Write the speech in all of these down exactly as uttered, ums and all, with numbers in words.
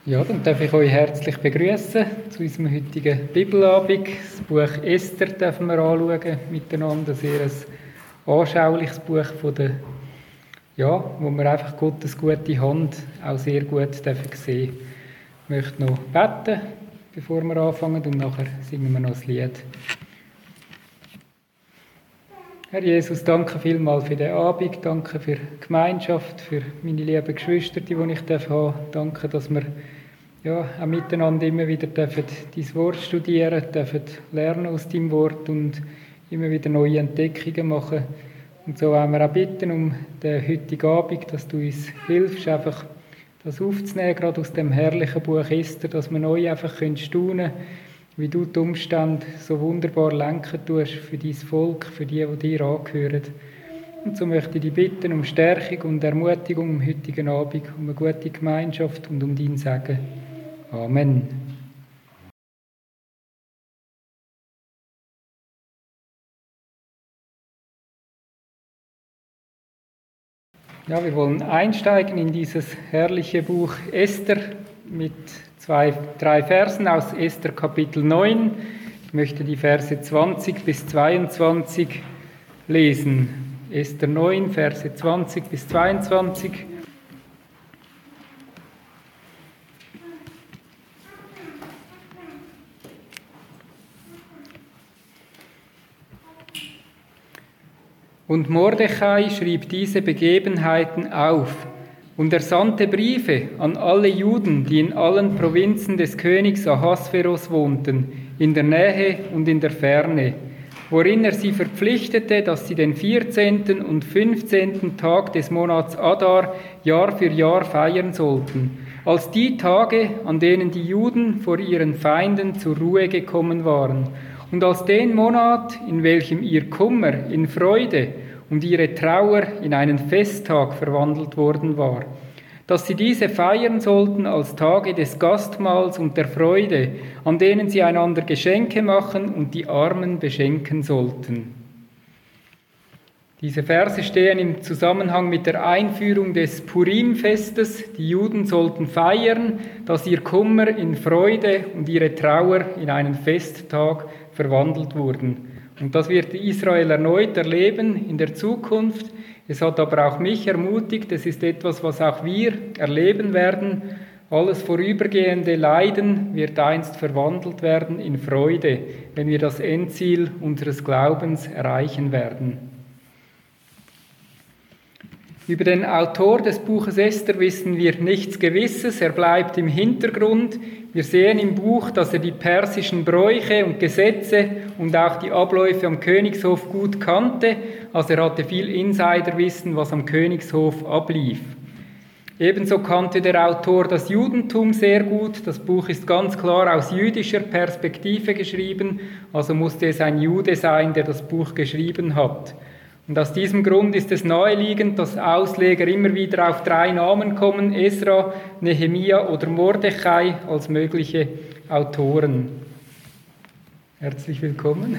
Ja, dann darf ich euch herzlich begrüßen zu unserem heutigen Bibelabend. Das Buch Esther dürfen wir anschauen miteinander. Ein sehr anschauliches Buch, von der, ja, wo wir einfach Gottes gute Hand auch sehr gut dürfen sehen. Ich möchte noch beten, bevor wir anfangen, und nachher singen wir noch das Lied. Herr Jesus, danke vielmals für den Abend, danke für die Gemeinschaft, für meine lieben Geschwister, die ich haben darf. Danke, dass wir ja, auch miteinander immer wieder dürfen dein Wort studieren, dürfen lernen aus deinem Wort und immer wieder neue Entdeckungen machen. Und so wollen wir auch bitten um den heutigen Abend, dass du uns hilfst, einfach das aufzunehmen, gerade aus dem herrlichen Buch Esther, dass wir neu einfach staunen können, wie du die Umstände so wunderbar lenken tust für dein Volk, für die, die dir angehören. Und so möchte ich dich bitten um Stärkung und Ermutigung am heutigen Abend, um eine gute Gemeinschaft und um dein Segen. Amen. Ja, wir wollen einsteigen in dieses herrliche Buch Esther mit zwei, drei Versen aus Esther Kapitel neun. Ich möchte die Verse zwanzig bis zweiundzwanzig lesen. Esther neun, Verse zwanzig bis zweiundzwanzig. Und Mordechai schrieb diese Begebenheiten auf, und er sandte Briefe an alle Juden, die in allen Provinzen des Königs Ahasveros wohnten, in der Nähe und in der Ferne, worin er sie verpflichtete, dass sie den vierzehnten und fünfzehnten Tag des Monats Adar Jahr für Jahr feiern sollten, als die Tage, an denen die Juden vor ihren Feinden zur Ruhe gekommen waren, und als den Monat, in welchem ihr Kummer in Freude und ihre Trauer in einen Festtag verwandelt worden war, dass sie diese feiern sollten als Tage des Gastmahls und der Freude, an denen sie einander Geschenke machen und die Armen beschenken sollten. Diese Verse stehen im Zusammenhang mit der Einführung des Purim-Festes. Die Juden sollten feiern, dass ihr Kummer in Freude und ihre Trauer in einen Festtag verwandelt wurden. Und das wird Israel erneut erleben in der Zukunft. Es hat aber auch mich ermutigt, es ist etwas, was auch wir erleben werden. Alles vorübergehende Leiden wird einst verwandelt werden in Freude, wenn wir das Endziel unseres Glaubens erreichen werden. Über den Autor des Buches Esther wissen wir nichts Gewisses, er bleibt im Hintergrund. Wir sehen im Buch, dass er die persischen Bräuche und Gesetze und auch die Abläufe am Königshof gut kannte, also er hatte viel Insiderwissen, was am Königshof ablief. Ebenso kannte der Autor das Judentum sehr gut, das Buch ist ganz klar aus jüdischer Perspektive geschrieben, also musste es ein Jude sein, der das Buch geschrieben hat. Und aus diesem Grund ist es naheliegend, dass Ausleger immer wieder auf drei Namen kommen, Esra, Nehemia oder Mordechai als mögliche Autoren. Herzlich willkommen.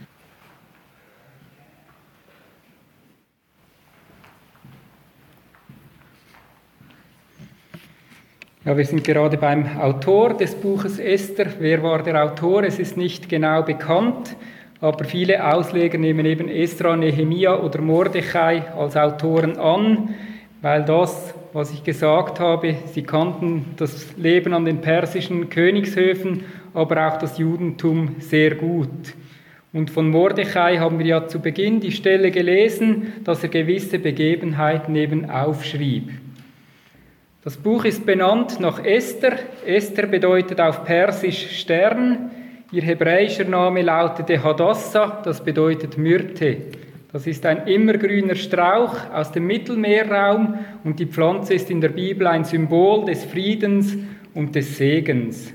Ja, wir sind gerade beim Autor des Buches Esther. Wer war der Autor? Es ist nicht genau bekannt. Aber viele Ausleger nehmen eben Esra, Nehemia oder Mordechai als Autoren an, weil das, was ich gesagt habe, sie kannten das Leben an den persischen Königshöfen, aber auch das Judentum sehr gut. Und von Mordechai haben wir ja zu Beginn die Stelle gelesen, dass er gewisse Begebenheiten eben aufschrieb. Das Buch ist benannt nach Esther. Esther bedeutet auf Persisch Stern. Ihr hebräischer Name lautete Hadassah, das bedeutet Myrte. Das ist ein immergrüner Strauch aus dem Mittelmeerraum und die Pflanze ist in der Bibel ein Symbol des Friedens und des Segens.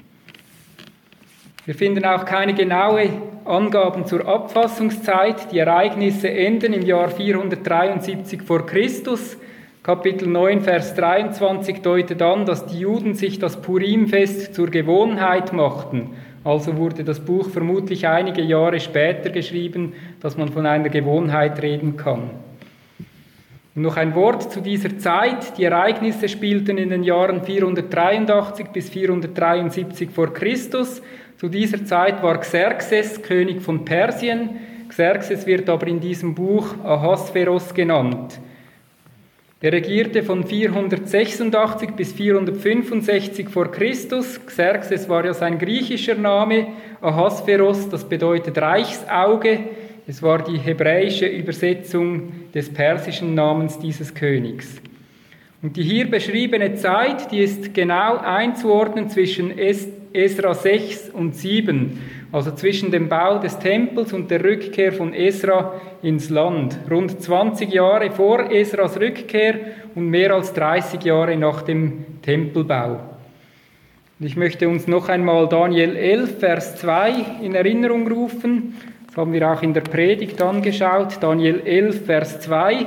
Wir finden auch keine genaue Angaben zur Abfassungszeit. Die Ereignisse enden im Jahr vierhundertdreiundsiebzig vor Christus. Kapitel neun, Vers dreiundzwanzig deutet an, dass die Juden sich das Purimfest zur Gewohnheit machten. Also wurde das Buch vermutlich einige Jahre später geschrieben, dass man von einer Gewohnheit reden kann. Und noch ein Wort zu dieser Zeit. Die Ereignisse spielten in den Jahren vierhundertdreiundachtzig bis vierhundertdreiundsiebzig vor Christus. Zu dieser Zeit war Xerxes König von Persien. Xerxes wird aber in diesem Buch Ahasveros genannt. Er regierte von vierhundertsechsundachtzig bis vierhundertfünfundsechzig vor Christus. Xerxes war ja sein griechischer Name. Ahasveros, das bedeutet Reichsauge. Es war die hebräische Übersetzung des persischen Namens dieses Königs. Und die hier beschriebene Zeit, die ist genau einzuordnen zwischen Esra sechs und sieben, also zwischen dem Bau des Tempels und der Rückkehr von Esra ins Land. Rund zwanzig Jahre vor Esras Rückkehr und mehr als dreißig Jahre nach dem Tempelbau. Und ich möchte uns noch einmal Daniel elf, Vers zwei in Erinnerung rufen. Das haben wir auch in der Predigt angeschaut. Daniel elf, Vers zwei.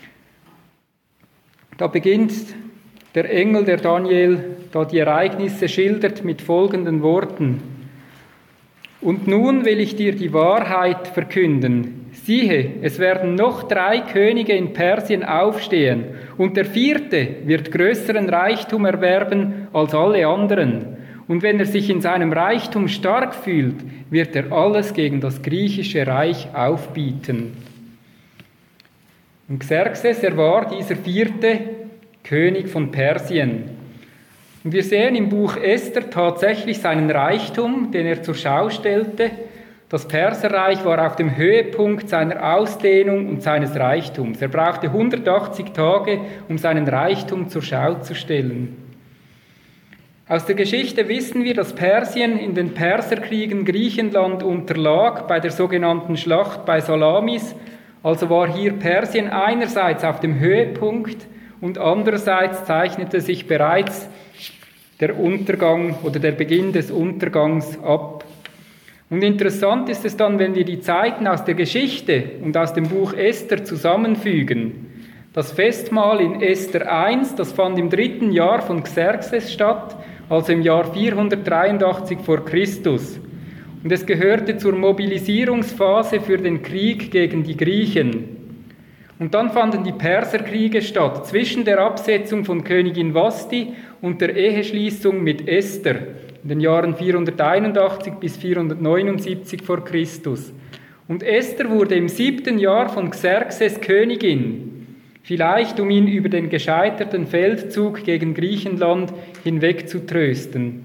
Da beginnt der Engel, der Daniel da die Ereignisse schildert, mit folgenden Worten. Und nun will ich dir die Wahrheit verkünden. Siehe, es werden noch drei Könige in Persien aufstehen, und der vierte wird größeren Reichtum erwerben als alle anderen. Und wenn er sich in seinem Reichtum stark fühlt, wird er alles gegen das griechische Reich aufbieten. Und Xerxes, er war dieser vierte König von Persien. Und wir sehen im Buch Esther tatsächlich seinen Reichtum, den er zur Schau stellte. Das Perserreich war auf dem Höhepunkt seiner Ausdehnung und seines Reichtums. Er brauchte hundertachtzig Tage, um seinen Reichtum zur Schau zu stellen. Aus der Geschichte wissen wir, dass Persien in den Perserkriegen Griechenland unterlag bei der sogenannten Schlacht bei Salamis. Also war hier Persien einerseits auf dem Höhepunkt und andererseits zeichnete sich bereits der Untergang oder der Beginn des Untergangs ab. Und interessant ist es dann, wenn wir die Zeiten aus der Geschichte und aus dem Buch Esther zusammenfügen. Das Festmahl in Esther eins, das fand im dritten Jahr von Xerxes statt, also im Jahr vierhundertdreiundachtzig vor Christus. Und es gehörte zur Mobilisierungsphase für den Krieg gegen die Griechen. Und dann fanden die Perserkriege statt, zwischen der Absetzung von Königin Vashti und der Eheschließung mit Esther, in den Jahren vierhunderteinundachtzig bis vierhundertneunundsiebzig vor Christus. Und Esther wurde im siebten Jahr von Xerxes Königin, vielleicht um ihn über den gescheiterten Feldzug gegen Griechenland hinweg zu trösten.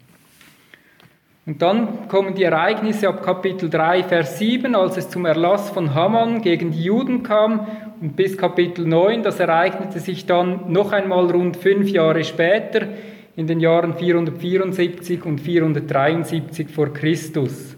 Und dann kommen die Ereignisse ab Kapitel drei, Vers sieben, als es zum Erlass von Haman gegen die Juden kam, und bis Kapitel neun, das ereignete sich dann noch einmal rund fünf Jahre später, in den Jahren vierhundertvierundsiebzig und vierhundertdreiundsiebzig vor Christus.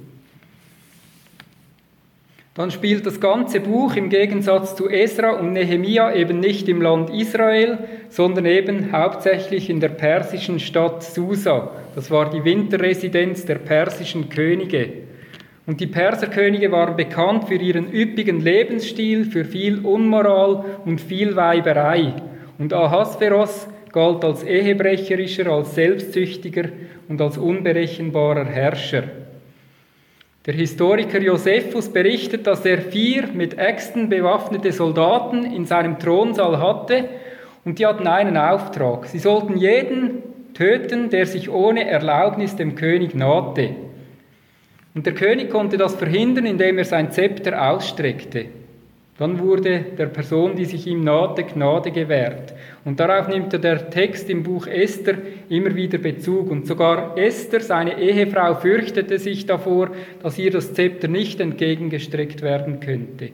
Dann spielt das ganze Buch im Gegensatz zu Esra und Nehemia eben nicht im Land Israel, sondern eben hauptsächlich in der persischen Stadt Susa. Das war die Winterresidenz der persischen Könige. Und die Perserkönige waren bekannt für ihren üppigen Lebensstil, für viel Unmoral und viel Weiberei. Und Ahasveros galt als ehebrecherischer, als selbstsüchtiger und als unberechenbarer Herrscher. Der Historiker Josephus berichtet, dass er vier mit Äxten bewaffnete Soldaten in seinem Thronsaal hatte und die hatten einen Auftrag. Sie sollten jeden töten, der sich ohne Erlaubnis dem König nahte. Und der König konnte das verhindern, indem er sein Zepter ausstreckte. Dann wurde der Person, die sich ihm nahte, Gnade gewährt. Und darauf nimmt der Text im Buch Esther immer wieder Bezug. Und sogar Esther, seine Ehefrau, fürchtete sich davor, dass ihr das Zepter nicht entgegengestreckt werden könnte.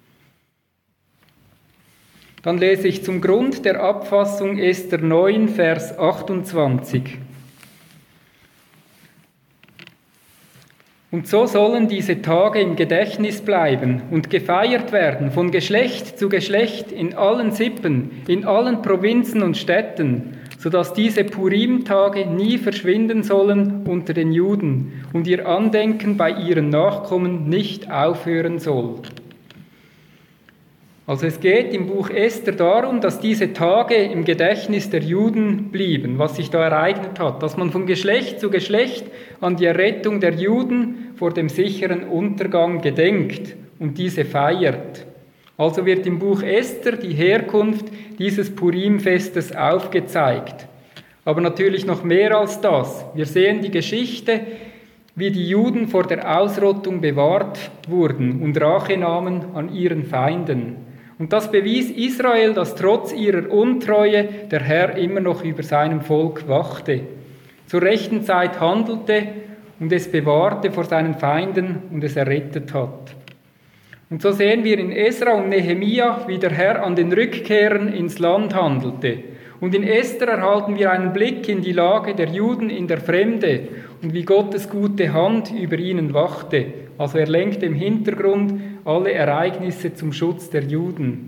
Dann lese ich zum Grund der Abfassung Esther neun, Vers achtundzwanzig. Und so sollen diese Tage im Gedächtnis bleiben und gefeiert werden von Geschlecht zu Geschlecht in allen Sippen, in allen Provinzen und Städten, sodass diese Purim-Tage nie verschwinden sollen unter den Juden und ihr Andenken bei ihren Nachkommen nicht aufhören soll. Also es geht im Buch Esther darum, dass diese Tage im Gedächtnis der Juden blieben, was sich da ereignet hat, dass man von Geschlecht zu Geschlecht an die Errettung der Juden vor dem sicheren Untergang gedenkt und diese feiert. Also wird im Buch Esther die Herkunft dieses Purimfestes aufgezeigt. Aber natürlich noch mehr als das. Wir sehen die Geschichte, wie die Juden vor der Ausrottung bewahrt wurden und Rache nahmen an ihren Feinden. Und das bewies Israel, dass trotz ihrer Untreue der Herr immer noch über seinem Volk wachte, zur rechten Zeit handelte und es bewahrte vor seinen Feinden und es errettet hat. Und so sehen wir in Esra und Nehemia, wie der Herr an den Rückkehrern ins Land handelte. Und in Esther erhalten wir einen Blick in die Lage der Juden in der Fremde und wie Gottes gute Hand über ihnen wachte. Also er lenkte im Hintergrund alle Ereignisse zum Schutz der Juden.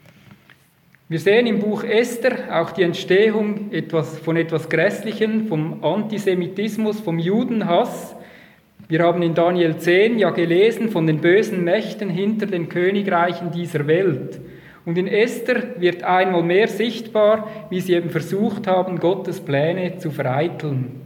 Wir sehen im Buch Esther auch die Entstehung etwas, von etwas Grässlichem, vom Antisemitismus, vom Judenhass. Wir haben in Daniel zehn ja gelesen von den bösen Mächten hinter den Königreichen dieser Welt. Und in Esther wird einmal mehr sichtbar, wie sie eben versucht haben, Gottes Pläne zu vereiteln.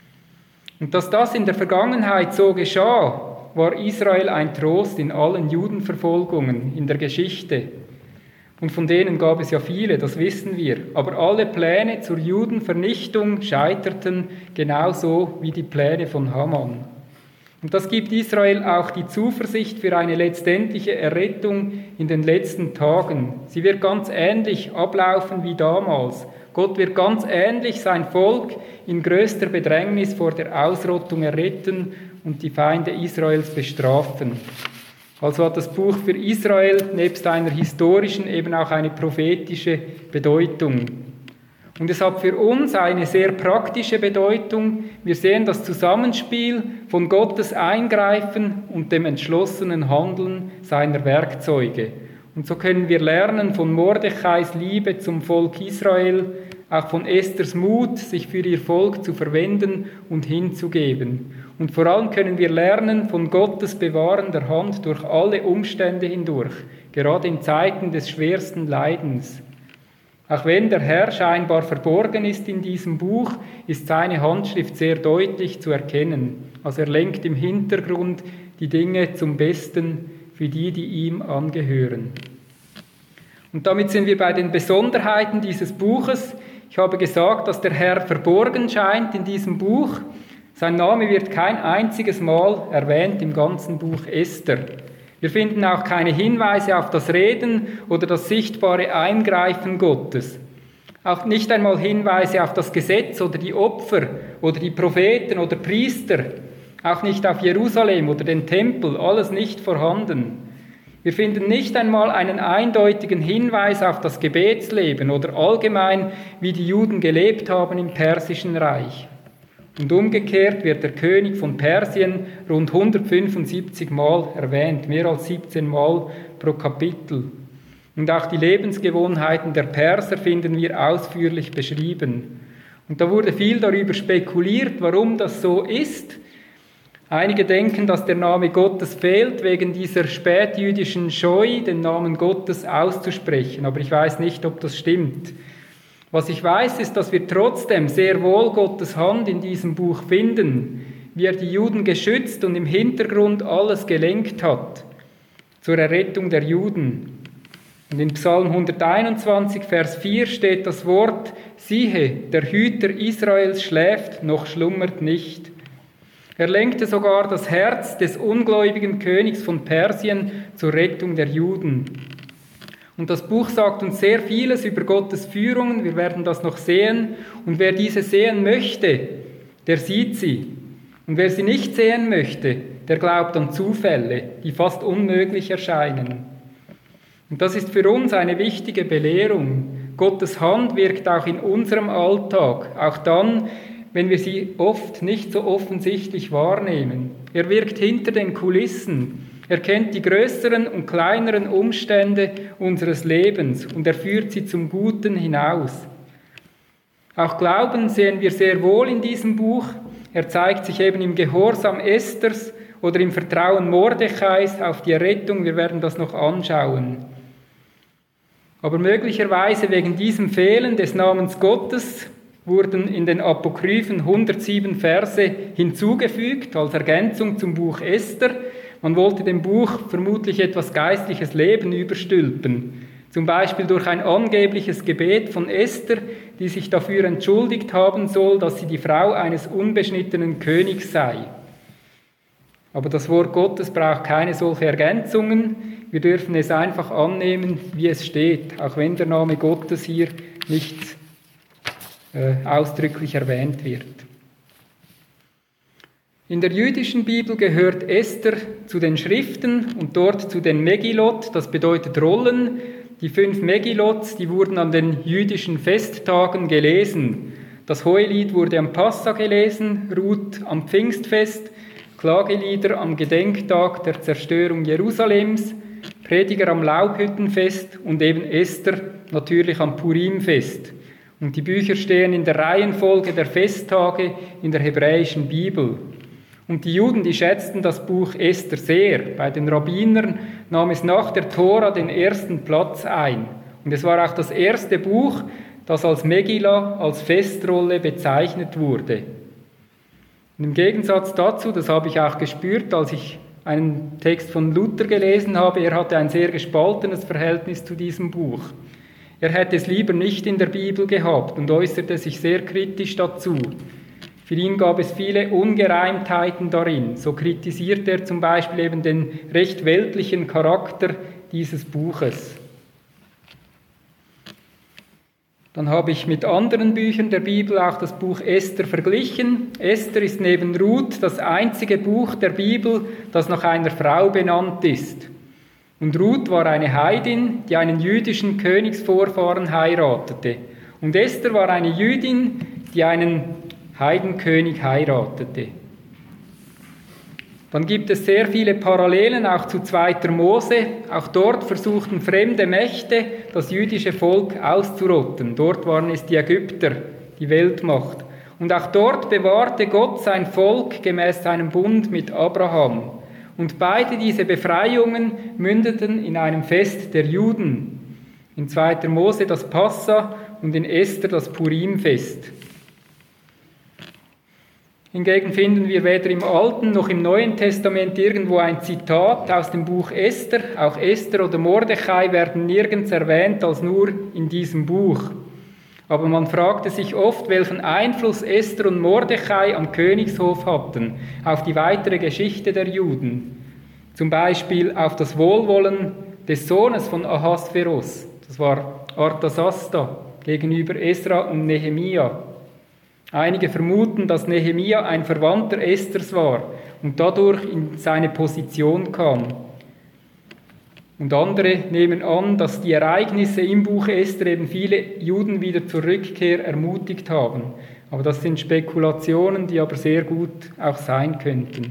Und dass das in der Vergangenheit so geschah, war Israel ein Trost in allen Judenverfolgungen in der Geschichte. Und von denen gab es ja viele, das wissen wir. Aber alle Pläne zur Judenvernichtung scheiterten genauso wie die Pläne von Haman. Und das gibt Israel auch die Zuversicht für eine letztendliche Errettung in den letzten Tagen. Sie wird ganz ähnlich ablaufen wie damals. Gott wird ganz ähnlich sein Volk in größter Bedrängnis vor der Ausrottung erretten und die Feinde Israels bestrafen. Also hat das Buch für Israel nebst einer historischen eben auch eine prophetische Bedeutung. Und es hat für uns eine sehr praktische Bedeutung. Wir sehen das Zusammenspiel von Gottes Eingreifen und dem entschlossenen Handeln seiner Werkzeuge. Und so können wir lernen von Mordechais Liebe zum Volk Israel, auch von Esthers Mut, sich für ihr Volk zu verwenden und hinzugeben. Und vor allem können wir lernen von Gottes bewahrender Hand durch alle Umstände hindurch, gerade in Zeiten des schwersten Leidens. Auch wenn der Herr scheinbar verborgen ist in diesem Buch, ist seine Handschrift sehr deutlich zu erkennen. Also er lenkt im Hintergrund die Dinge zum Besten für die, die ihm angehören. Und damit sind wir bei den Besonderheiten dieses Buches. Ich habe gesagt, dass der Herr verborgen scheint in diesem Buch. Sein Name wird kein einziges Mal erwähnt im ganzen Buch Esther. Wir finden auch keine Hinweise auf das Reden oder das sichtbare Eingreifen Gottes. Auch nicht einmal Hinweise auf das Gesetz oder die Opfer oder die Propheten oder Priester. Auch nicht auf Jerusalem oder den Tempel, alles nicht vorhanden. Wir finden nicht einmal einen eindeutigen Hinweis auf das Gebetsleben oder allgemein, wie die Juden gelebt haben im Persischen Reich. Und umgekehrt wird der König von Persien rund hundertfünfundsiebzig Mal erwähnt, mehr als siebzehn Mal pro Kapitel. Und auch die Lebensgewohnheiten der Perser finden wir ausführlich beschrieben. Und da wurde viel darüber spekuliert, warum das so ist. Einige denken, dass der Name Gottes fehlt, wegen dieser spätjüdischen Scheu, den Namen Gottes auszusprechen. Aber ich weiß nicht, ob das stimmt. Was ich weiß, ist, dass wir trotzdem sehr wohl Gottes Hand in diesem Buch finden, wie er die Juden geschützt und im Hintergrund alles gelenkt hat zur Errettung der Juden. Und in Psalm hunderteinundzwanzig, Vers vier steht das Wort: Siehe, der Hüter Israels schläft, noch schlummert nicht. Er lenkte sogar das Herz des ungläubigen Königs von Persien zur Rettung der Juden. Und das Buch sagt uns sehr vieles über Gottes Führungen, wir werden das noch sehen. Und wer diese sehen möchte, der sieht sie. Und wer sie nicht sehen möchte, der glaubt an Zufälle, die fast unmöglich erscheinen. Und das ist für uns eine wichtige Belehrung. Gottes Hand wirkt auch in unserem Alltag, auch dann, wenn wir sie oft nicht so offensichtlich wahrnehmen. Er wirkt hinter den Kulissen. Er kennt die größeren und kleineren Umstände unseres Lebens und er führt sie zum Guten hinaus. Auch Glauben sehen wir sehr wohl in diesem Buch. Er zeigt sich eben im Gehorsam Esthers oder im Vertrauen Mordechais auf die Errettung. Wir werden das noch anschauen. Aber möglicherweise wegen diesem Fehlen des Namens Gottes wurden in den Apokryphen hundertsieben Verse hinzugefügt als Ergänzung zum Buch Esther. Man wollte dem Buch vermutlich etwas geistliches Leben überstülpen. Zum Beispiel durch ein angebliches Gebet von Esther, die sich dafür entschuldigt haben soll, dass sie die Frau eines unbeschnittenen Königs sei. Aber das Wort Gottes braucht keine solche Ergänzungen. Wir dürfen es einfach annehmen, wie es steht, auch wenn der Name Gottes hier nicht äh, ausdrücklich erwähnt wird. In der jüdischen Bibel gehört Esther zu den Schriften und dort zu den Megillot, das bedeutet Rollen. Die fünf Megillots, die wurden an den jüdischen Festtagen gelesen. Das Hohelied wurde am Passa gelesen, Ruth am Pfingstfest, Klagelieder am Gedenktag der Zerstörung Jerusalems, Prediger am Laubhüttenfest und eben Esther natürlich am Purimfest. Und die Bücher stehen in der Reihenfolge der Festtage in der hebräischen Bibel. Und die Juden, die schätzten das Buch Esther sehr. Bei den Rabbinern nahm es nach der Tora den ersten Platz ein. Und es war auch das erste Buch, das als Megillah, als Festrolle bezeichnet wurde. Und im Gegensatz dazu, das habe ich auch gespürt, als ich einen Text von Luther gelesen habe, er hatte ein sehr gespaltenes Verhältnis zu diesem Buch. Er hätte es lieber nicht in der Bibel gehabt und äußerte sich sehr kritisch dazu. Für ihn gab es viele Ungereimtheiten darin. So kritisiert er zum Beispiel eben den recht weltlichen Charakter dieses Buches. Dann habe ich mit anderen Büchern der Bibel auch das Buch Esther verglichen. Esther ist neben Ruth das einzige Buch der Bibel, das nach einer Frau benannt ist. Und Ruth war eine Heidin, die einen jüdischen Königsvorfahren heiratete. Und Esther war eine Jüdin, die einen Heidenkönig heiratete. Dann gibt es sehr viele Parallelen auch zu zweiter Mose. Auch dort versuchten fremde Mächte, das jüdische Volk auszurotten. Dort waren es die Ägypter, die Weltmacht. Und auch dort bewahrte Gott sein Volk gemäß seinem Bund mit Abraham. Und beide diese Befreiungen mündeten in einem Fest der Juden. In zweiter Mose das Passa und in Esther das Purimfest. Hingegen finden wir weder im Alten noch im Neuen Testament irgendwo ein Zitat aus dem Buch Esther. Auch Esther oder Mordechai werden nirgends erwähnt als nur in diesem Buch. Aber man fragte sich oft, welchen Einfluss Esther und Mordechai am Königshof hatten, auf die weitere Geschichte der Juden. Zum Beispiel auf das Wohlwollen des Sohnes von Ahasveros, das war Artasasta, gegenüber Esra und Nehemia. Einige vermuten, dass Nehemia ein Verwandter Esthers war und dadurch in seine Position kam. Und andere nehmen an, dass die Ereignisse im Buch Esther eben viele Juden wieder zur Rückkehr ermutigt haben. Aber das sind Spekulationen, die aber sehr gut auch sein könnten.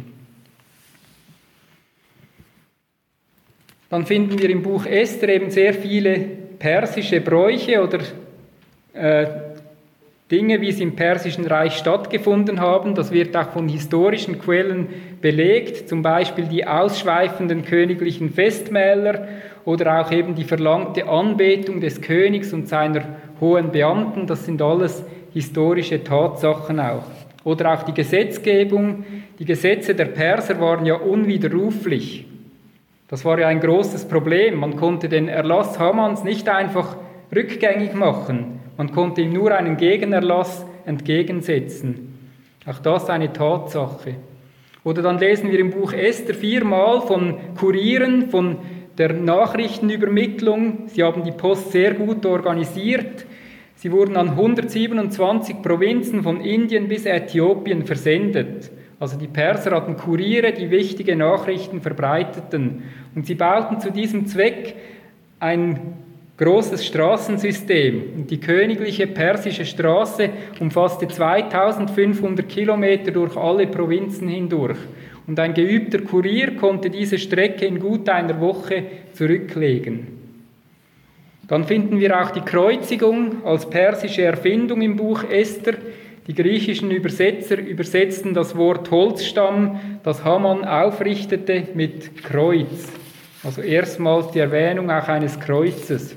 Dann finden wir im Buch Esther eben sehr viele persische Bräuche oder äh, Dinge, wie sie im Persischen Reich stattgefunden haben. Das wird auch von historischen Quellen belegt, zum Beispiel die ausschweifenden königlichen Festmähler oder auch eben die verlangte Anbetung des Königs und seiner hohen Beamten. Das sind alles historische Tatsachen auch. Oder auch die Gesetzgebung. Die Gesetze der Perser waren ja unwiderruflich. Das war ja ein großes Problem. Man konnte den Erlass Hamans nicht einfach rückgängig machen. Man konnte ihm nur einen Gegenerlass entgegensetzen. Auch das eine Tatsache. Oder dann lesen wir im Buch Esther viermal von Kurieren, von der Nachrichtenübermittlung. Sie haben die Post sehr gut organisiert. Sie wurden an hundertsiebenundzwanzig Provinzen von Indien bis Äthiopien versendet. Also die Perser hatten Kuriere, die wichtige Nachrichten verbreiteten. Und sie bauten zu diesem Zweck ein großes Straßensystem. Und die königliche persische Straße umfasste zweitausendfünfhundert Kilometer durch alle Provinzen hindurch. Und ein geübter Kurier konnte diese Strecke in gut einer Woche zurücklegen. Dann finden wir auch die Kreuzigung als persische Erfindung im Buch Esther. Die griechischen Übersetzer übersetzten das Wort Holzstamm, das Haman aufrichtete, mit Kreuz. Also erstmals die Erwähnung auch eines Kreuzes.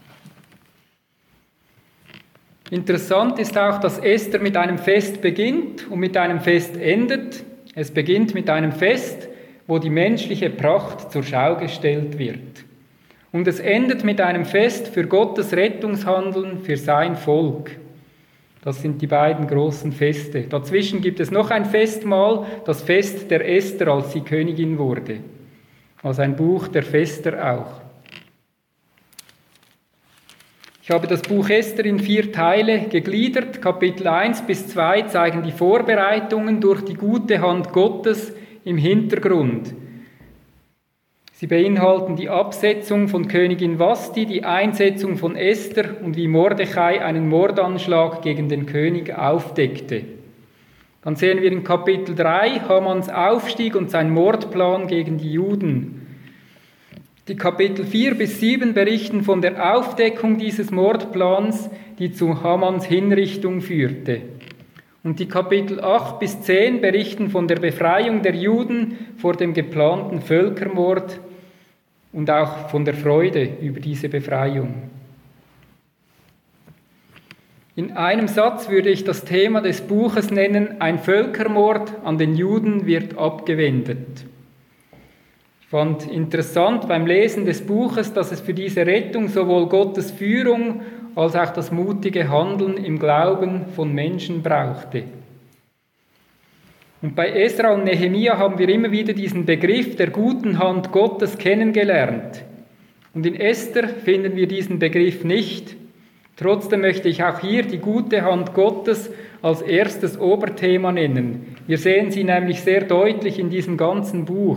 Interessant ist auch, dass Esther mit einem Fest beginnt und mit einem Fest endet. Es beginnt mit einem Fest, wo die menschliche Pracht zur Schau gestellt wird. Und es endet mit einem Fest für Gottes Rettungshandeln für sein Volk. Das sind die beiden großen Feste. Dazwischen gibt es noch ein Festmahl, das Fest der Esther, als sie Königin wurde. Also ein Buch der Fester auch. Ich habe das Buch Esther in vier Teile gegliedert. Kapitel eins bis zwei zeigen die Vorbereitungen durch die gute Hand Gottes im Hintergrund. Sie beinhalten die Absetzung von Königin Vashti, die Einsetzung von Esther und wie Mordechai einen Mordanschlag gegen den König aufdeckte. Dann sehen wir in Kapitel drei Hamans Aufstieg und sein Mordplan gegen die Juden. Die Kapitel vier bis sieben berichten von der Aufdeckung dieses Mordplans, die zu Hamans Hinrichtung führte. Und die Kapitel acht bis zehn berichten von der Befreiung der Juden vor dem geplanten Völkermord und auch von der Freude über diese Befreiung. In einem Satz würde ich das Thema des Buches nennen: Ein Völkermord an den Juden wird abgewendet. Ich fand interessant beim Lesen des Buches, dass es für diese Rettung sowohl Gottes Führung als auch das mutige Handeln im Glauben von Menschen brauchte. Und bei Esra und Nehemia haben wir immer wieder diesen Begriff der guten Hand Gottes kennengelernt. Und in Esther finden wir diesen Begriff nicht. Trotzdem möchte ich auch hier die gute Hand Gottes als erstes Oberthema nennen. Wir sehen sie nämlich sehr deutlich in diesem ganzen Buch.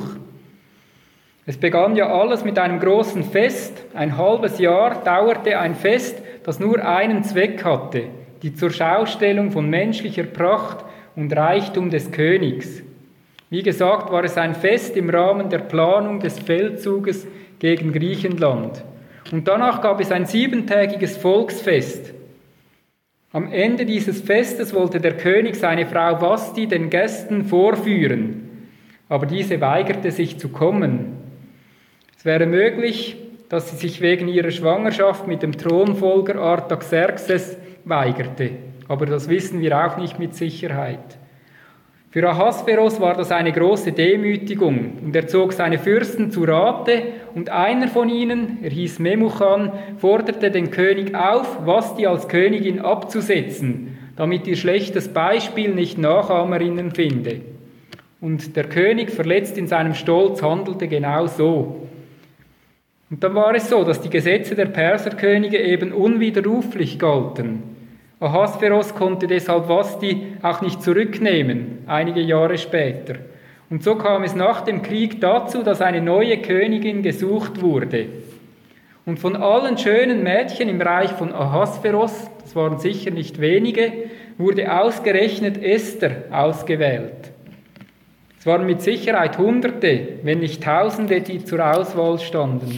Es begann ja alles mit einem großen Fest. Ein halbes Jahr dauerte ein Fest, das nur einen Zweck hatte: die Zurschaustellung von menschlicher Pracht und Reichtum des Königs. Wie gesagt, war es ein Fest im Rahmen der Planung des Feldzuges gegen Griechenland. Und danach gab es ein siebentägiges Volksfest. Am Ende dieses Festes wollte der König seine Frau Vashti den Gästen vorführen, aber diese weigerte sich zu kommen. Es wäre möglich, dass sie sich wegen ihrer Schwangerschaft mit dem Thronfolger Artaxerxes weigerte. Aber das wissen wir auch nicht mit Sicherheit. Für Ahasveros war das eine große Demütigung und er zog seine Fürsten zu Rate und einer von ihnen, er hieß Memuchan, forderte den König auf, Vashti als Königin abzusetzen, damit ihr schlechtes Beispiel nicht Nachahmerinnen finde. Und der König, verletzt in seinem Stolz, handelte genau so. Und dann war es so, dass die Gesetze der Perserkönige eben unwiderruflich galten. Ahasveros konnte deshalb Vashti auch nicht zurücknehmen, einige Jahre später. Und so kam es nach dem Krieg dazu, dass eine neue Königin gesucht wurde. Und von allen schönen Mädchen im Reich von Ahasveros, das waren sicher nicht wenige, wurde ausgerechnet Esther ausgewählt. Es waren mit Sicherheit Hunderte, wenn nicht Tausende, die zur Auswahl standen.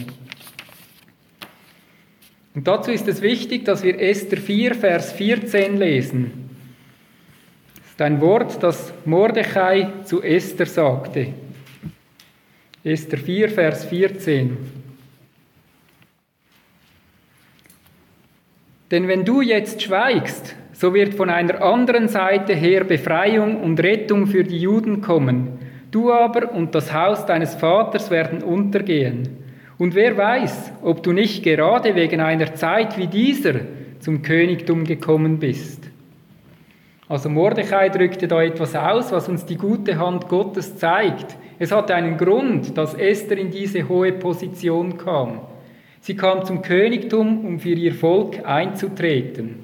Und dazu ist es wichtig, dass wir Esther vier, Vers vierzehn lesen. Das ist ein Wort, das Mordechai zu Esther sagte. Esther vier, Vers vierzehn. Denn wenn du jetzt schweigst, so wird von einer anderen Seite her Befreiung und Rettung für die Juden kommen. Du aber und das Haus deines Vaters werden untergehen. Und wer weiß, ob du nicht gerade wegen einer Zeit wie dieser zum Königtum gekommen bist. Also Mordechai drückte da etwas aus, was uns die gute Hand Gottes zeigt. Es hatte einen Grund, dass Esther in diese hohe Position kam. Sie kam zum Königtum, um für ihr Volk einzutreten.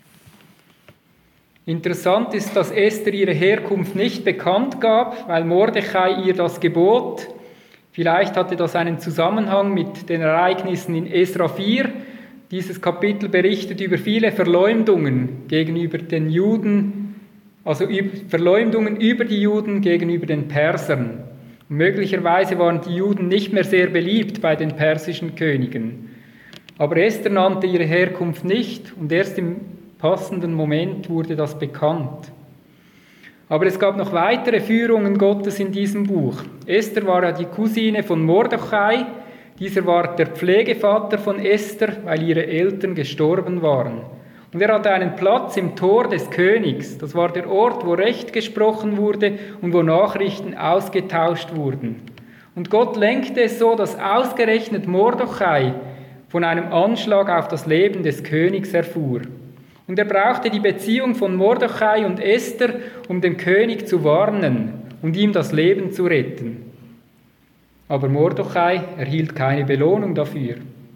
Interessant ist, dass Esther ihre Herkunft nicht bekannt gab, weil Mordechai ihr das gebot. Vielleicht hatte das einen Zusammenhang mit den Ereignissen in Esra vier. Dieses Kapitel berichtet über viele Verleumdungen gegenüber den Juden, also über Verleumdungen über die Juden gegenüber den Persern. Und möglicherweise waren die Juden nicht mehr sehr beliebt bei den persischen Königen. Aber Esther nannte ihre Herkunft nicht und erst im passenden Moment wurde das bekannt. Aber es gab noch weitere Führungen Gottes in diesem Buch. Esther war ja die Cousine von Mordechai. Dieser war der Pflegevater von Esther, weil ihre Eltern gestorben waren. Und er hatte einen Platz im Tor des Königs. Das war der Ort, wo Recht gesprochen wurde und wo Nachrichten ausgetauscht wurden. Und Gott lenkte es so, dass ausgerechnet Mordekai von einem Anschlag auf das Leben des Königs erfuhr. Und er brauchte die Beziehung von Mordekai und Esther, um den König zu warnen und ihm das Leben zu retten. Aber Mordekai erhielt keine Belohnung dafür.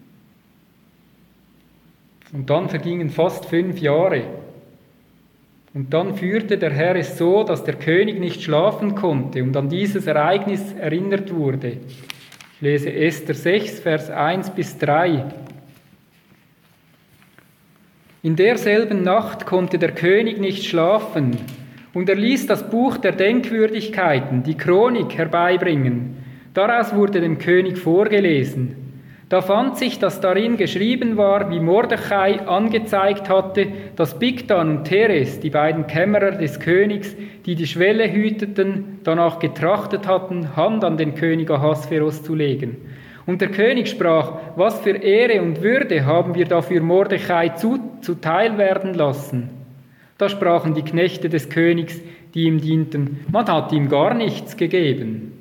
Und dann vergingen fast fünf Jahre. Und dann führte der Herr es so, dass der König nicht schlafen konnte und an dieses Ereignis erinnert wurde. Ich lese Esther sechs, Vers eins bis drei. In derselben Nacht konnte der König nicht schlafen, und er ließ das Buch der Denkwürdigkeiten, die Chronik, herbeibringen. Daraus wurde dem König vorgelesen. Da fand sich, dass darin geschrieben war, wie Mordekai angezeigt hatte, dass Bigtan und Teres, die beiden Kämmerer des Königs, die die Schwelle hüteten, danach getrachtet hatten, Hand an den König Ahasveros zu legen. Und der König sprach, was für Ehre und Würde haben wir dafür Mordekai zu, zuteil werden lassen? Da sprachen die Knechte des Königs, die ihm dienten, man hat ihm gar nichts gegeben.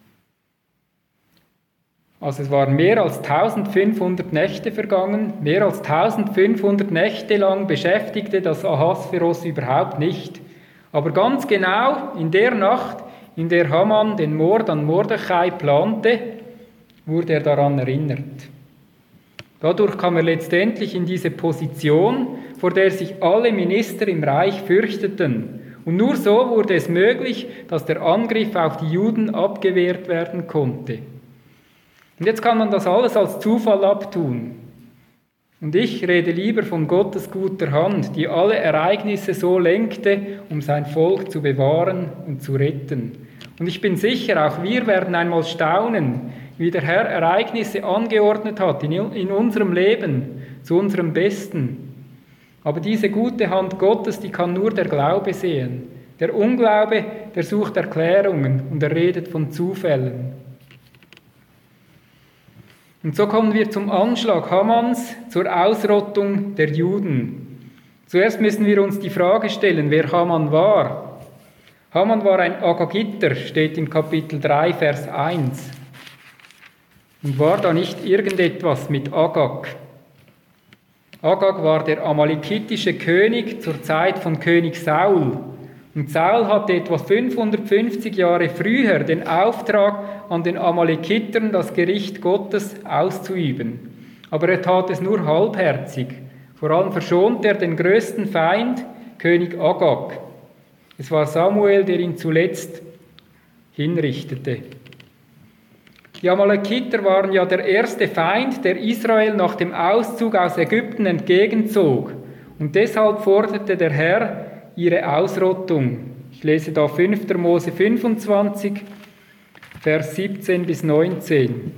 Also es waren mehr als eintausendfünfhundert Nächte vergangen, mehr als eintausendfünfhundert Nächte lang beschäftigte das Ahasveros überhaupt nicht. Aber ganz genau in der Nacht, in der Haman den Mord an Mordekai plante, wurde er daran erinnert. Dadurch kam er letztendlich in diese Position, vor der sich alle Minister im Reich fürchteten. Und nur so wurde es möglich, dass der Angriff auf die Juden abgewehrt werden konnte. Und jetzt kann man das alles als Zufall abtun. Und ich rede lieber von Gottes guter Hand, die alle Ereignisse so lenkte, um sein Volk zu bewahren und zu retten. Und ich bin sicher, auch wir werden einmal staunen, wie der Herr Ereignisse angeordnet hat in, in unserem Leben, zu unserem Besten. Aber diese gute Hand Gottes, die kann nur der Glaube sehen. Der Unglaube, der sucht Erklärungen und er redet von Zufällen. Und so kommen wir zum Anschlag Hamans zur Ausrottung der Juden. Zuerst müssen wir uns die Frage stellen, wer Haman war. Haman war ein Agagiter, steht in Kapitel drei, Vers eins. Und war da nicht irgendetwas mit Agag? Agag war der amalekitische König zur Zeit von König Saul. Und Saul hatte etwa fünfhundertfünfzig Jahre früher den Auftrag, an den Amalekitern das Gericht Gottes auszuüben. Aber er tat es nur halbherzig. Vor allem verschonte er den größten Feind, König Agag. Es war Samuel, der ihn zuletzt hinrichtete. Die Amalekiter waren ja der erste Feind, der Israel nach dem Auszug aus Ägypten entgegenzog. Und deshalb forderte der Herr ihre Ausrottung. Ich lese da fünfter Mose fünfundzwanzig, Vers siebzehn bis neunzehn.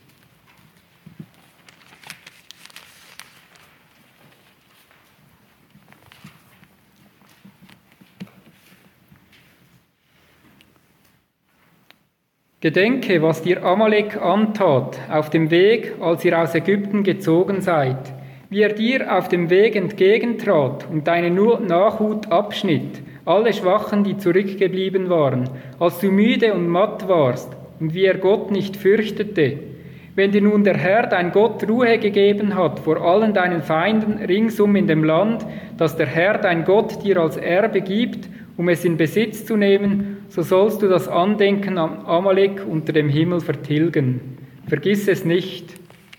Gedenke, was dir Amalek antat, auf dem Weg, als ihr aus Ägypten gezogen seid, wie er dir auf dem Weg entgegentrat und deine Nachhut abschnitt, alle Schwachen, die zurückgeblieben waren, als du müde und matt warst, und wie er Gott nicht fürchtete. Wenn dir nun der Herr, dein Gott, Ruhe gegeben hat vor allen deinen Feinden ringsum in dem Land, das der Herr, dein Gott, dir als Erbe gibt, um es in Besitz zu nehmen, so sollst du das Andenken an Amalek unter dem Himmel vertilgen. Vergiss es nicht.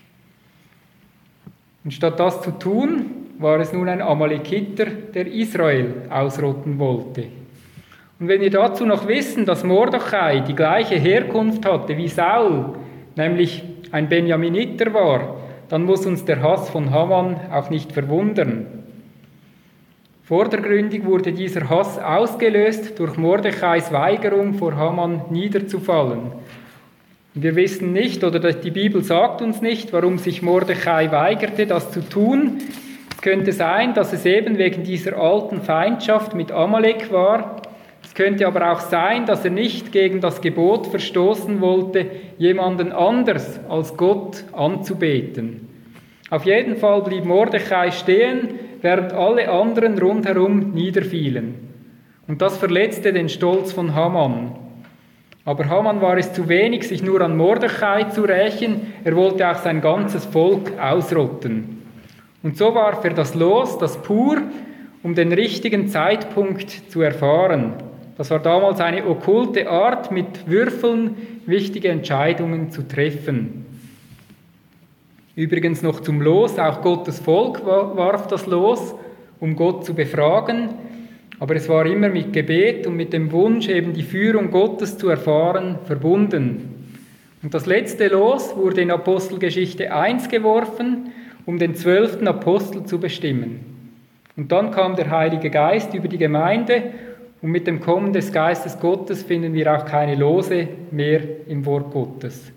Und statt das zu tun, war es nun ein Amalekiter, der Israel ausrotten wollte. Und wenn wir dazu noch wissen, dass Mordekai die gleiche Herkunft hatte wie Saul, nämlich ein Benjaminiter war, dann muss uns der Hass von Haman auch nicht verwundern. Vordergründig wurde dieser Hass ausgelöst durch Mordekais Weigerung, vor Haman niederzufallen. Wir wissen nicht, oder die Bibel sagt uns nicht, warum sich Mordekai weigerte, das zu tun. Es könnte sein, dass es eben wegen dieser alten Feindschaft mit Amalek war. Es könnte aber auch sein, dass er nicht gegen das Gebot verstoßen wollte, jemanden anders als Gott anzubeten. Auf jeden Fall blieb Mordekai stehen, während alle anderen rundherum niederfielen. Und das verletzte den Stolz von Haman. Aber Haman war es zu wenig, sich nur an Mordechai zu rächen, er wollte auch sein ganzes Volk ausrotten. Und so warf er das Los, das Pur, um den richtigen Zeitpunkt zu erfahren. Das war damals eine okkulte Art, mit Würfeln wichtige Entscheidungen zu treffen. Übrigens noch zum Los, auch Gottes Volk warf das Los, um Gott zu befragen. Aber es war immer mit Gebet und mit dem Wunsch, eben die Führung Gottes zu erfahren, verbunden. Und das letzte Los wurde in Apostelgeschichte eins geworfen, um den zwölften Apostel zu bestimmen. Und dann kam der Heilige Geist über die Gemeinde und mit dem Kommen des Geistes Gottes finden wir auch keine Lose mehr im Wort Gottes.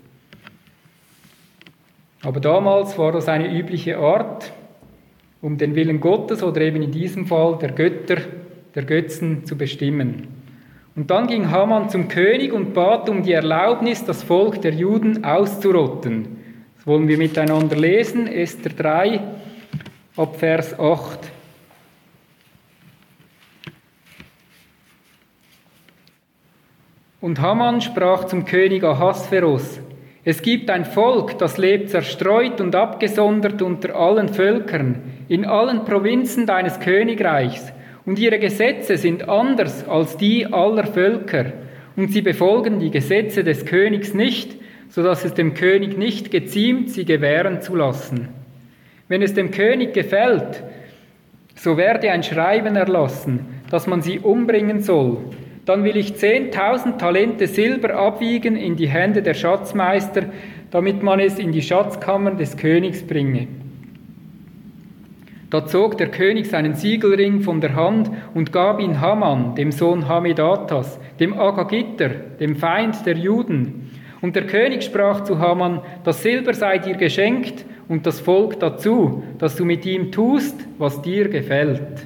Aber damals war das eine übliche Art, um den Willen Gottes oder eben in diesem Fall der Götter, der Götzen zu bestimmen. Und dann ging Haman zum König und bat um die Erlaubnis, das Volk der Juden auszurotten. Das wollen wir miteinander lesen, Esther drei, ab Vers acht. Und Haman sprach zum König Ahasveros: Es gibt ein Volk, das lebt zerstreut und abgesondert unter allen Völkern, in allen Provinzen deines Königreichs, und ihre Gesetze sind anders als die aller Völker, und sie befolgen die Gesetze des Königs nicht, so dass es dem König nicht geziemt, sie gewähren zu lassen. Wenn es dem König gefällt, so werde ein Schreiben erlassen, dass man sie umbringen soll. Dann will ich zehntausend Talente Silber abwiegen in die Hände der Schatzmeister, damit man es in die Schatzkammern des Königs bringe. Da zog der König seinen Siegelring von der Hand und gab ihn Haman, dem Sohn Hammedatas, dem Agagiter, dem Feind der Juden. Und der König sprach zu Haman: Das Silber sei dir geschenkt und das Volk dazu, dass du mit ihm tust, was dir gefällt.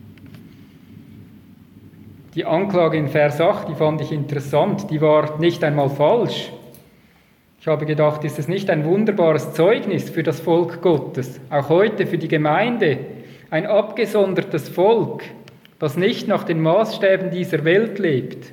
Die Anklage in Vers acht, die fand ich interessant, die war nicht einmal falsch. Ich habe gedacht, ist es nicht ein wunderbares Zeugnis für das Volk Gottes, auch heute für die Gemeinde, ein abgesondertes Volk, das nicht nach den Maßstäben dieser Welt lebt.